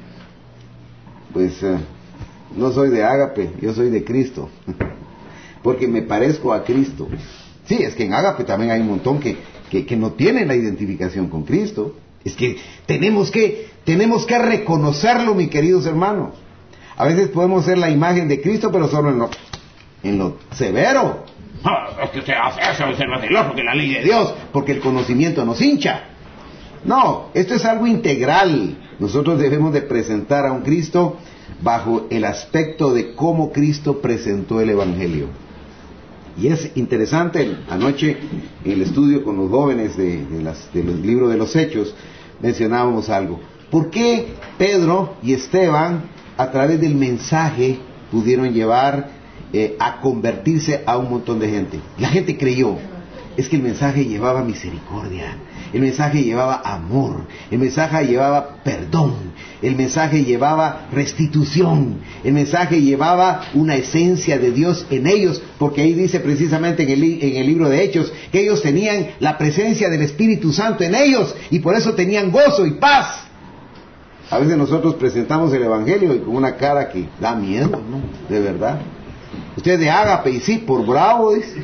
Pues uh, no soy de Ágape, yo soy de Cristo. Porque me parezco a Cristo. Sí, es que en Ágape también hay un montón que, que, que no tienen la identificación con Cristo. Es que tenemos que tenemos que reconocerlo, mis queridos hermanos. A veces podemos ser la imagen de Cristo, pero solo en lo, en lo severo. No, es que usted hace eso, usted no hace lo porque la ley de Dios, porque el conocimiento nos hincha. No, esto es algo integral. Nosotros debemos de presentar a un Cristo bajo el aspecto de cómo Cristo presentó el Evangelio. Y es interesante, anoche en el estudio con los jóvenes de, de, las, de los libros de los Hechos, mencionábamos algo. ¿Por qué Pedro y Esteban, a través del mensaje, pudieron llevar eh, a convertirse a un montón de gente? La gente creyó. Es que el mensaje llevaba misericordia, el mensaje llevaba amor, el mensaje llevaba perdón, el mensaje llevaba restitución, el mensaje llevaba una esencia de Dios en ellos, porque ahí dice precisamente en el, en el libro de Hechos que ellos tenían la presencia del Espíritu Santo en ellos y por eso tenían gozo y paz. A veces nosotros presentamos el Evangelio y con una cara que da miedo, ¿no? De verdad. Usted es de Ágape, y sí, por bravo, dice.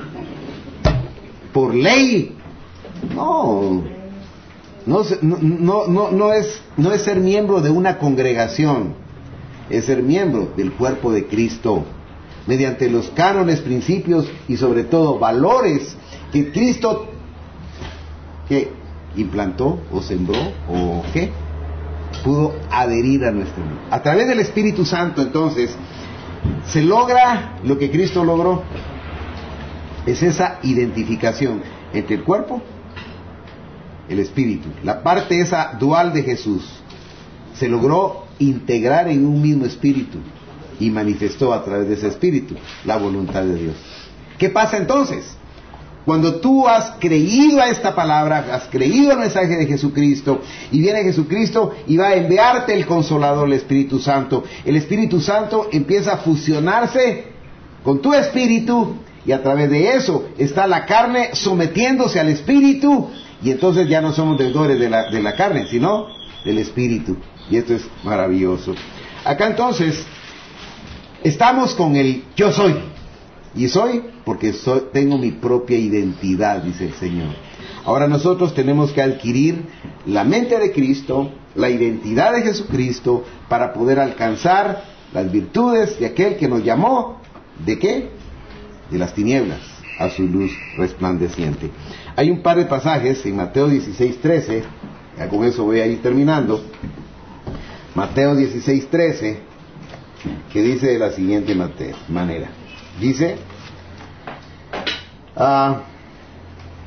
Por ley. No, no, no, no, no es, no es ser miembro de una congregación, es ser miembro del cuerpo de Cristo, mediante los cánones, principios y sobre todo valores que Cristo que implantó o sembró o qué pudo adherir a nuestro mundo. A través del Espíritu Santo, entonces, se logra lo que Cristo logró. Es esa identificación entre el cuerpo, el espíritu. La parte esa dual de Jesús se logró integrar en un mismo espíritu y manifestó a través de ese espíritu la voluntad de Dios. ¿Qué pasa entonces? Cuando tú has creído a esta palabra, has creído al mensaje de Jesucristo, y viene Jesucristo y va a enviarte el Consolador, el Espíritu Santo. El Espíritu Santo empieza a fusionarse con tu espíritu, y a través de eso está la carne sometiéndose al espíritu, y entonces ya no somos deudores de la, de la carne, sino del espíritu. Y esto es maravilloso. Acá entonces estamos con el yo soy. Y soy porque soy, tengo mi propia identidad, dice el Señor. Ahora nosotros tenemos que adquirir la mente de Cristo, la identidad de Jesucristo, para poder alcanzar las virtudes de aquel que nos llamó. ¿De qué? De las tinieblas a su luz resplandeciente. Hay un par de pasajes en Mateo dieciséis trece, ya con eso voy a ir terminando. Mateo dieciséis trece, que dice de la siguiente manera. Dice, uh,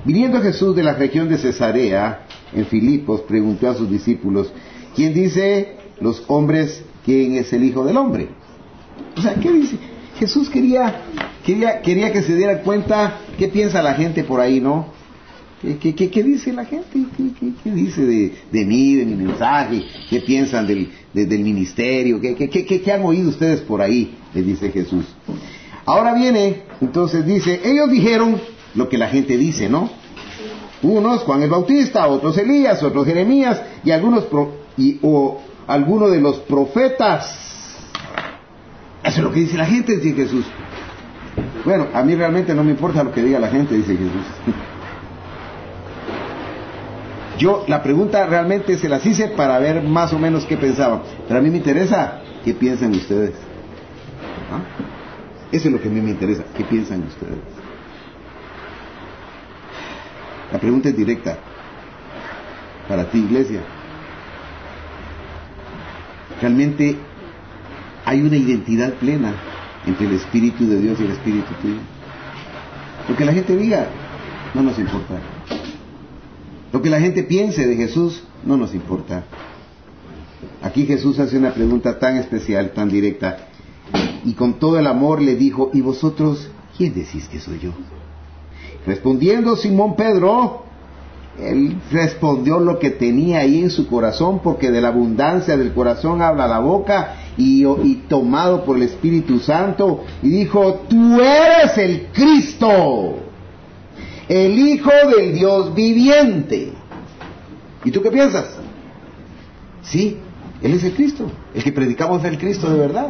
Viniendo Jesús de la región de Cesarea, en Filipos, preguntó a sus discípulos, ¿quién dice los hombres quién es el Hijo del Hombre? O sea, ¿qué dice? Jesús quería, quería, quería que se diera cuenta qué piensa la gente por ahí, ¿no? ¿Qué, qué, qué, qué dice la gente? ¿Qué, qué, qué dice de, de mí, de mi mensaje? ¿Qué piensan del, de, del ministerio? ¿Qué, qué, qué, qué han oído ustedes por ahí? Les dice Jesús. Ahora viene, entonces dice, ellos dijeron lo que la gente dice, ¿no? Unos Juan el Bautista, otros Elías, otros Jeremías y algunos pro, y, o alguno de los profetas. Eso es lo que dice la gente, dice Jesús. Bueno, a mí realmente no me importa lo que diga la gente, dice Jesús. Yo la pregunta realmente se las hice para ver más o menos qué pensaban, pero a mí me interesa qué piensan ustedes. ¿Ah? Eso es lo que a mí me interesa, qué piensan ustedes. La pregunta es directa para ti, iglesia. Realmente hay una identidad plena entre el Espíritu de Dios y el Espíritu tuyo. Lo que la gente diga no nos importa. Lo que la gente piense de Jesús no nos importa. Aquí Jesús hace una pregunta tan especial, tan directa, y con todo el amor le dijo, ¿y vosotros quién decís que soy yo? Respondiendo Simón Pedro, él respondió lo que tenía ahí en su corazón, porque de la abundancia del corazón habla la boca, y, y tomado por el Espíritu Santo, y dijo, tú eres el Cristo, el Hijo del Dios viviente. ¿Y tú qué piensas? Sí, Él es el Cristo, el que predicamos es el Cristo de verdad.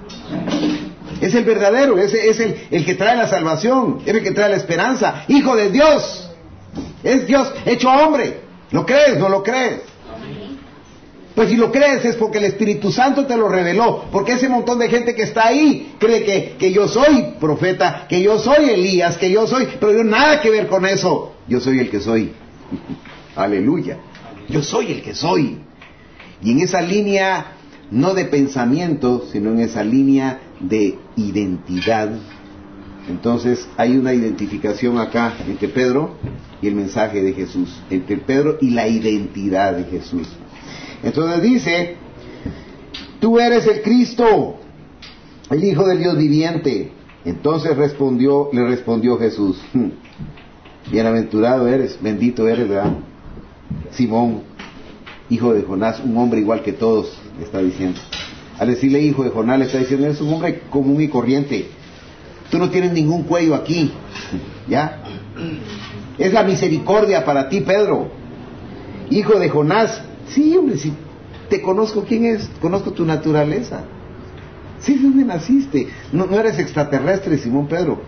Es el verdadero, es, es el, el que trae la salvación, es el que trae la esperanza, Hijo de Dios. Es Dios hecho hombre. ¿Lo crees? ¿No lo crees? Pues si lo crees es porque el Espíritu Santo te lo reveló, porque ese montón de gente que está ahí cree que, que yo soy profeta, que yo soy Elías, que yo soy, pero yo nada que ver con eso. Yo soy el que soy. Aleluya. Yo soy el que soy. Y en esa línea, no de pensamiento, sino en esa línea de identidad. Entonces hay una identificación acá entre Pedro y el mensaje de Jesús, entre Pedro y la identidad de Jesús. Entonces dice, tú eres el Cristo, el Hijo del Dios viviente. Entonces respondió, le respondió Jesús, bienaventurado eres, bendito eres, ¿verdad? Simón, hijo de Jonás, un hombre igual que todos, le está diciendo. Al decirle hijo de Jonás, le está diciendo, eres un hombre común y corriente. Tú no tienes ningún cuello aquí, ¿ya? Es la misericordia para ti, Pedro. Hijo de Jonás, sí, hombre, sí, te conozco quién es, conozco tu naturaleza. Sí, ¿de dónde naciste? No, no eres extraterrestre, Simón Pedro.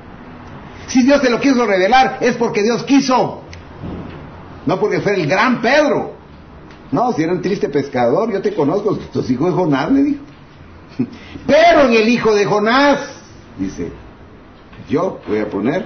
Si Dios te lo quiso revelar, es porque Dios quiso. No porque fuera el gran Pedro. No, si era un triste pescador, yo te conozco, tus hijos de Jonás, le dijo. Pero en el hijo de Jonás, dice, yo voy a poner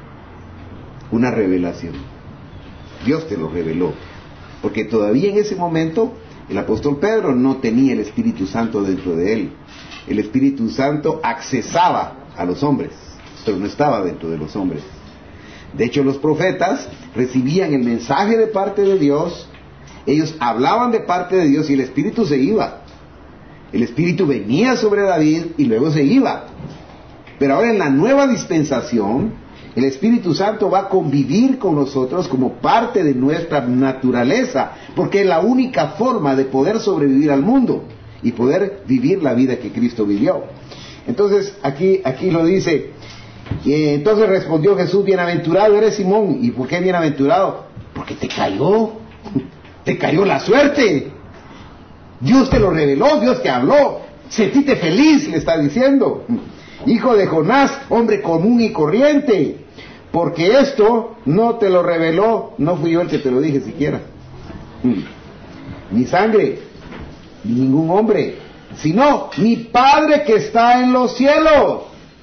una revelación. Dios te lo reveló. Porque todavía en ese momento, el apóstol Pedro no tenía el Espíritu Santo dentro de él. El Espíritu Santo accesaba a los hombres, pero no estaba dentro de los hombres. De hecho, los profetas recibían el mensaje de parte de Dios, ellos hablaban de parte de Dios y el Espíritu se iba. El Espíritu venía sobre David y luego se iba. Pero ahora en la nueva dispensación, el Espíritu Santo va a convivir con nosotros como parte de nuestra naturaleza, porque es la única forma de poder sobrevivir al mundo y poder vivir la vida que Cristo vivió. Entonces, aquí, aquí lo dice, y entonces respondió Jesús, bienaventurado eres Simón. ¿Y por qué bienaventurado? Porque te cayó, te cayó la suerte. Dios te lo reveló, Dios te habló, sentite feliz, le está diciendo. Hijo de Jonás, hombre común y corriente, porque esto no te lo reveló, no fui yo el que te lo dije siquiera, ni sangre, ni ningún hombre, sino mi Padre que está en los cielos.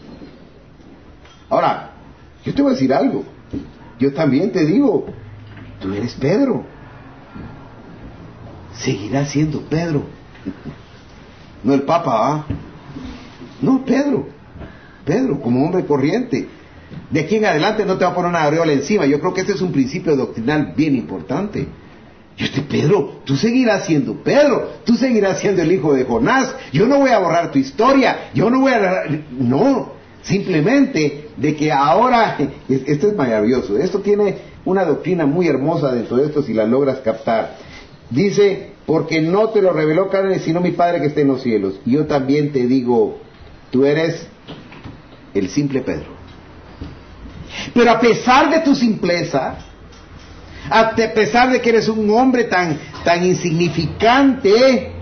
Ahora, yo te voy a decir algo, yo también te digo, tú eres Pedro, seguirás siendo Pedro, no el Papa, ¿ah? No, Pedro, Pedro, como hombre corriente. De aquí en adelante no te va a poner una aureola encima. Yo creo que este es un principio doctrinal bien importante. Yo estoy, Pedro, tú seguirás siendo Pedro, tú seguirás siendo el hijo de Jonás. Yo no voy a borrar tu historia, yo no voy a... No, simplemente de que ahora... Esto es maravilloso, esto tiene una doctrina muy hermosa dentro de esto si la logras captar. Dice, porque no te lo reveló carne, sino mi Padre que está en los cielos. Y yo también te digo, tú eres el simple Pedro. Pero a pesar de tu simpleza, a pesar de que eres un hombre tan, tan insignificante,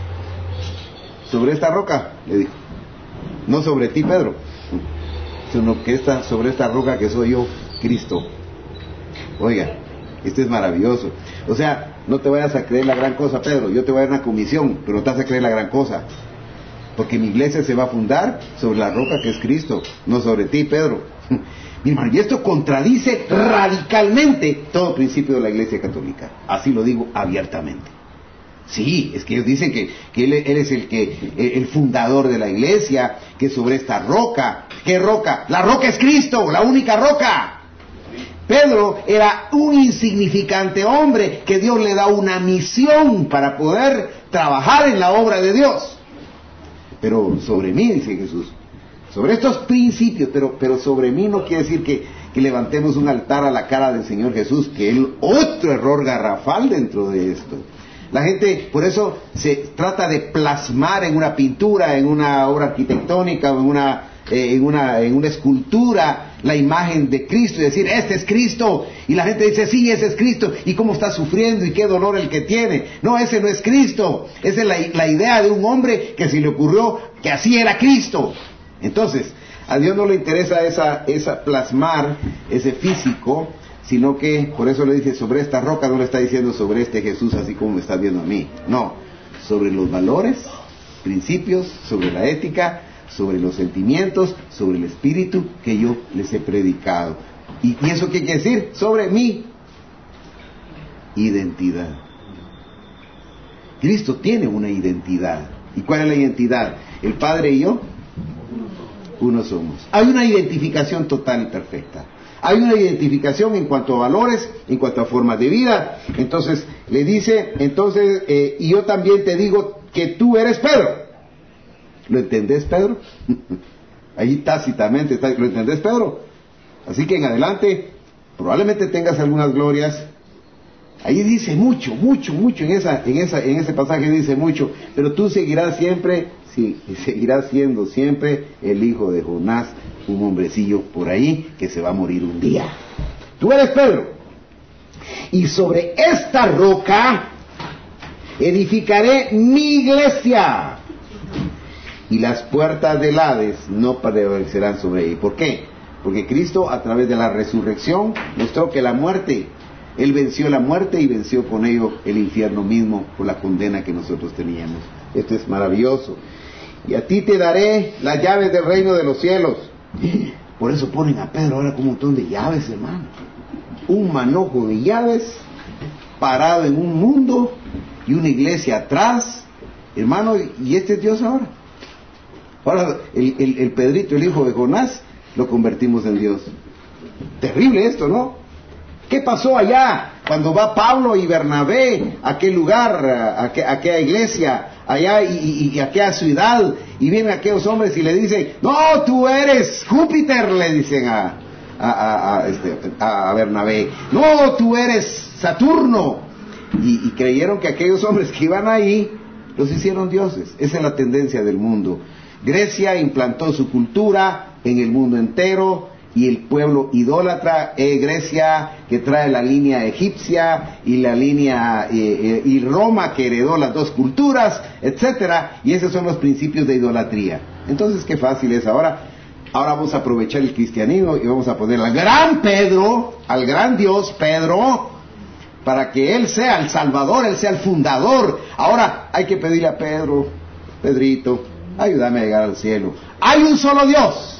sobre esta roca, le dijo, no sobre ti, Pedro, sino que esta, sobre esta roca que soy yo, Cristo. Oiga, esto es maravilloso. O sea, no te vayas a creer la gran cosa, Pedro, yo te voy a dar una comisión, pero no te vas a creer la gran cosa, porque mi iglesia se va a fundar sobre la roca que es Cristo, no sobre ti, Pedro. Mi hermano, y esto contradice radicalmente todo principio de la Iglesia Católica. Así lo digo abiertamente. Sí, es que ellos dicen que, que él, él es el que el fundador de la Iglesia, que sobre esta roca. ¿Qué roca? La roca es Cristo, la única roca. Pedro era un insignificante hombre que Dios le da una misión para poder trabajar en la obra de Dios. Pero sobre mí, dice Jesús, sobre estos principios, pero, pero sobre mí no quiere decir que, que levantemos un altar a la cara del Señor Jesús, que es otro error garrafal dentro de esto. La gente, por eso se trata de plasmar en una pintura, en una obra arquitectónica, o en una, eh, en una, en una escultura, la imagen de Cristo y decir, este es Cristo. Y la gente dice, sí, ese es Cristo. ¿Y cómo está sufriendo? ¿Y qué dolor el que tiene? No, ese no es Cristo. Esa es la, la idea de un hombre que se le ocurrió que así era Cristo. Entonces, a Dios no le interesa esa, esa plasmar ese físico, sino que, por eso le dice, sobre esta roca, no le está diciendo sobre este Jesús así como me está viendo a mí. No, sobre los valores, principios, sobre la ética, sobre los sentimientos, sobre el espíritu que yo les he predicado. ¿Y, y eso qué quiere decir? Sobre mi identidad. Cristo tiene una identidad. ¿Y cuál es la identidad? El Padre y yo, uno somos. Hay una identificación total y perfecta. Hay una identificación en cuanto a valores, en cuanto a formas de vida. Entonces, le dice, entonces, eh, y yo también te digo que tú eres Pedro. ¿Lo entendés, Pedro? Ahí tácitamente está, ¿lo entendés, Pedro? Así que en adelante, probablemente tengas algunas glorias. Ahí dice mucho, mucho, mucho, en esa, en esa, en ese pasaje dice mucho, pero tú seguirás siempre, sí, seguirás siendo siempre el hijo de Jonás, un hombrecillo por ahí que se va a morir un día. Tú eres Pedro, y sobre esta roca edificaré mi iglesia, y las puertas del Hades no prevalecerán sobre ella. ¿Por qué? Porque Cristo, a través de la resurrección, mostró que la muerte, Él venció la muerte y venció con ello el infierno mismo por la condena que nosotros teníamos. Esto es maravilloso. Y a ti te daré las llaves del reino de los cielos. Por eso ponen a Pedro ahora con un montón de llaves, hermano. Un manojo de llaves parado en un mundo y una iglesia atrás, hermano, y este es Dios ahora. Ahora el, el, el Pedrito, el hijo de Jonás, lo convertimos en Dios. Terrible esto, ¿no? ¿Qué pasó allá cuando va Pablo y Bernabé a aquel lugar, a, aqu a aquella iglesia, allá y, y, y a aquella ciudad, y vienen aquellos hombres y le dicen, no, tú eres Júpiter, le dicen a, a, a, a, este, a Bernabé, no, tú eres Saturno, y, y creyeron que aquellos hombres que iban ahí los hicieron dioses. Esa es la tendencia del mundo. Grecia implantó su cultura en el mundo entero, y el pueblo idólatra, eh, Grecia que trae la línea egipcia y la línea eh, eh, y Roma que heredó las dos culturas, etcétera, y esos son los principios de idolatría. Entonces qué fácil es ahora. Ahora vamos a aprovechar el cristianismo y vamos a poner al gran Pedro, al gran Dios Pedro, para que él sea el salvador, él sea el fundador. Ahora hay que pedirle a Pedro, Pedrito, ayúdame a llegar al cielo. Hay un solo Dios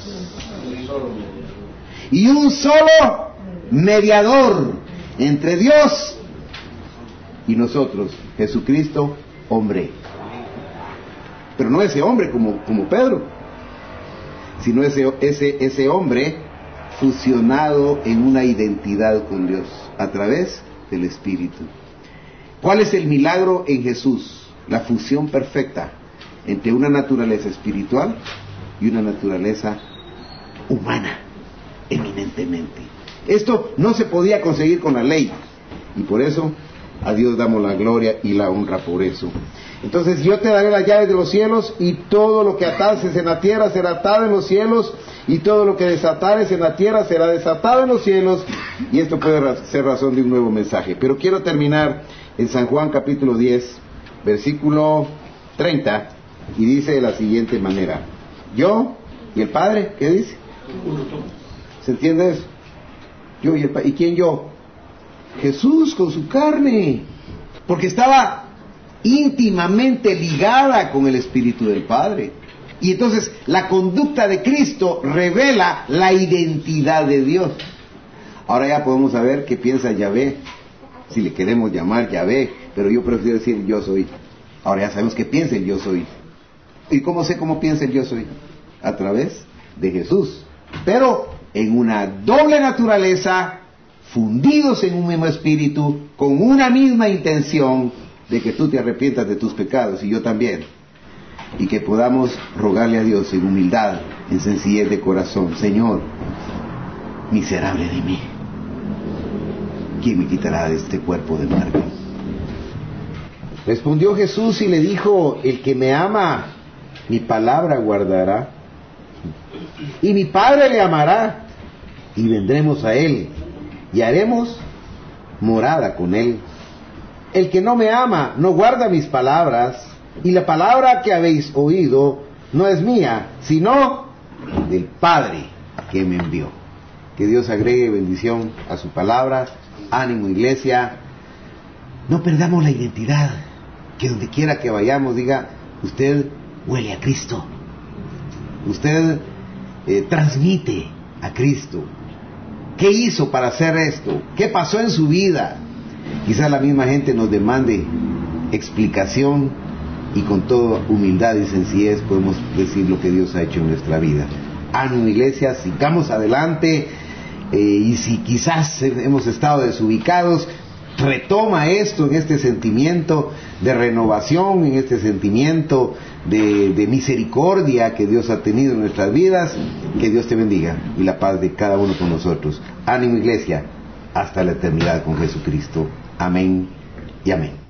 y un solo mediador entre Dios y nosotros, Jesucristo, hombre. Pero no ese hombre como, como Pedro, sino ese, ese, ese hombre fusionado en una identidad con Dios a través del Espíritu. ¿Cuál es el milagro en Jesús? La fusión perfecta entre una naturaleza espiritual y una naturaleza humana, eminentemente. Esto no se podía conseguir con la ley, y por eso a Dios damos la gloria y la honra por eso. Entonces, yo te daré las llaves de los cielos, y todo lo que atases en la tierra será atado en los cielos, y todo lo que desatares en la tierra será desatado en los cielos. Y esto puede ser razón de un nuevo mensaje. Pero quiero terminar en San Juan capítulo diez, versículo treinta, y dice de la siguiente manera: yo y el Padre, ¿qué dice? ¿Se entiende eso? Yo y el Padre. ¿Y quién yo? Jesús con su carne, porque estaba íntimamente ligada con el Espíritu del Padre. Y entonces la conducta de Cristo revela la identidad de Dios. Ahora ya podemos saber qué piensa Yahvé, si le queremos llamar Yahvé, pero yo prefiero decir yo soy. Ahora ya sabemos qué piensa el yo soy. ¿Y cómo sé cómo piensa el yo soy? A través de Jesús, pero en una doble naturaleza, fundidos en un mismo espíritu, con una misma intención de que tú te arrepientas de tus pecados, y yo también, y que podamos rogarle a Dios en humildad, en sencillez de corazón: Señor, miserable de mí, ¿quién me quitará de este cuerpo de muerte? Respondió Jesús y le dijo: el que me ama, mi palabra guardará, y mi Padre le amará, y vendremos a él, y haremos morada con él. El que no me ama no guarda mis palabras, y la palabra que habéis oído no es mía, sino del Padre que me envió. Que Dios agregue bendición a su palabra. Ánimo, iglesia. No perdamos la identidad. Que donde quiera que vayamos diga: usted huele a Cristo, usted eh, transmite a Cristo. ¿Qué hizo para hacer esto? ¿Qué pasó en su vida? Quizás la misma gente nos demande explicación, y con toda humildad y sencillez podemos decir lo que Dios ha hecho en nuestra vida. Ánimo, iglesia, sigamos adelante, eh, y si quizás hemos estado desubicados, retoma esto en este sentimiento de renovación, en este sentimiento de, de misericordia que Dios ha tenido en nuestras vidas. Que Dios te bendiga y la paz de cada uno con nosotros. Ánimo, iglesia, hasta la eternidad con Jesucristo. Amén y amén.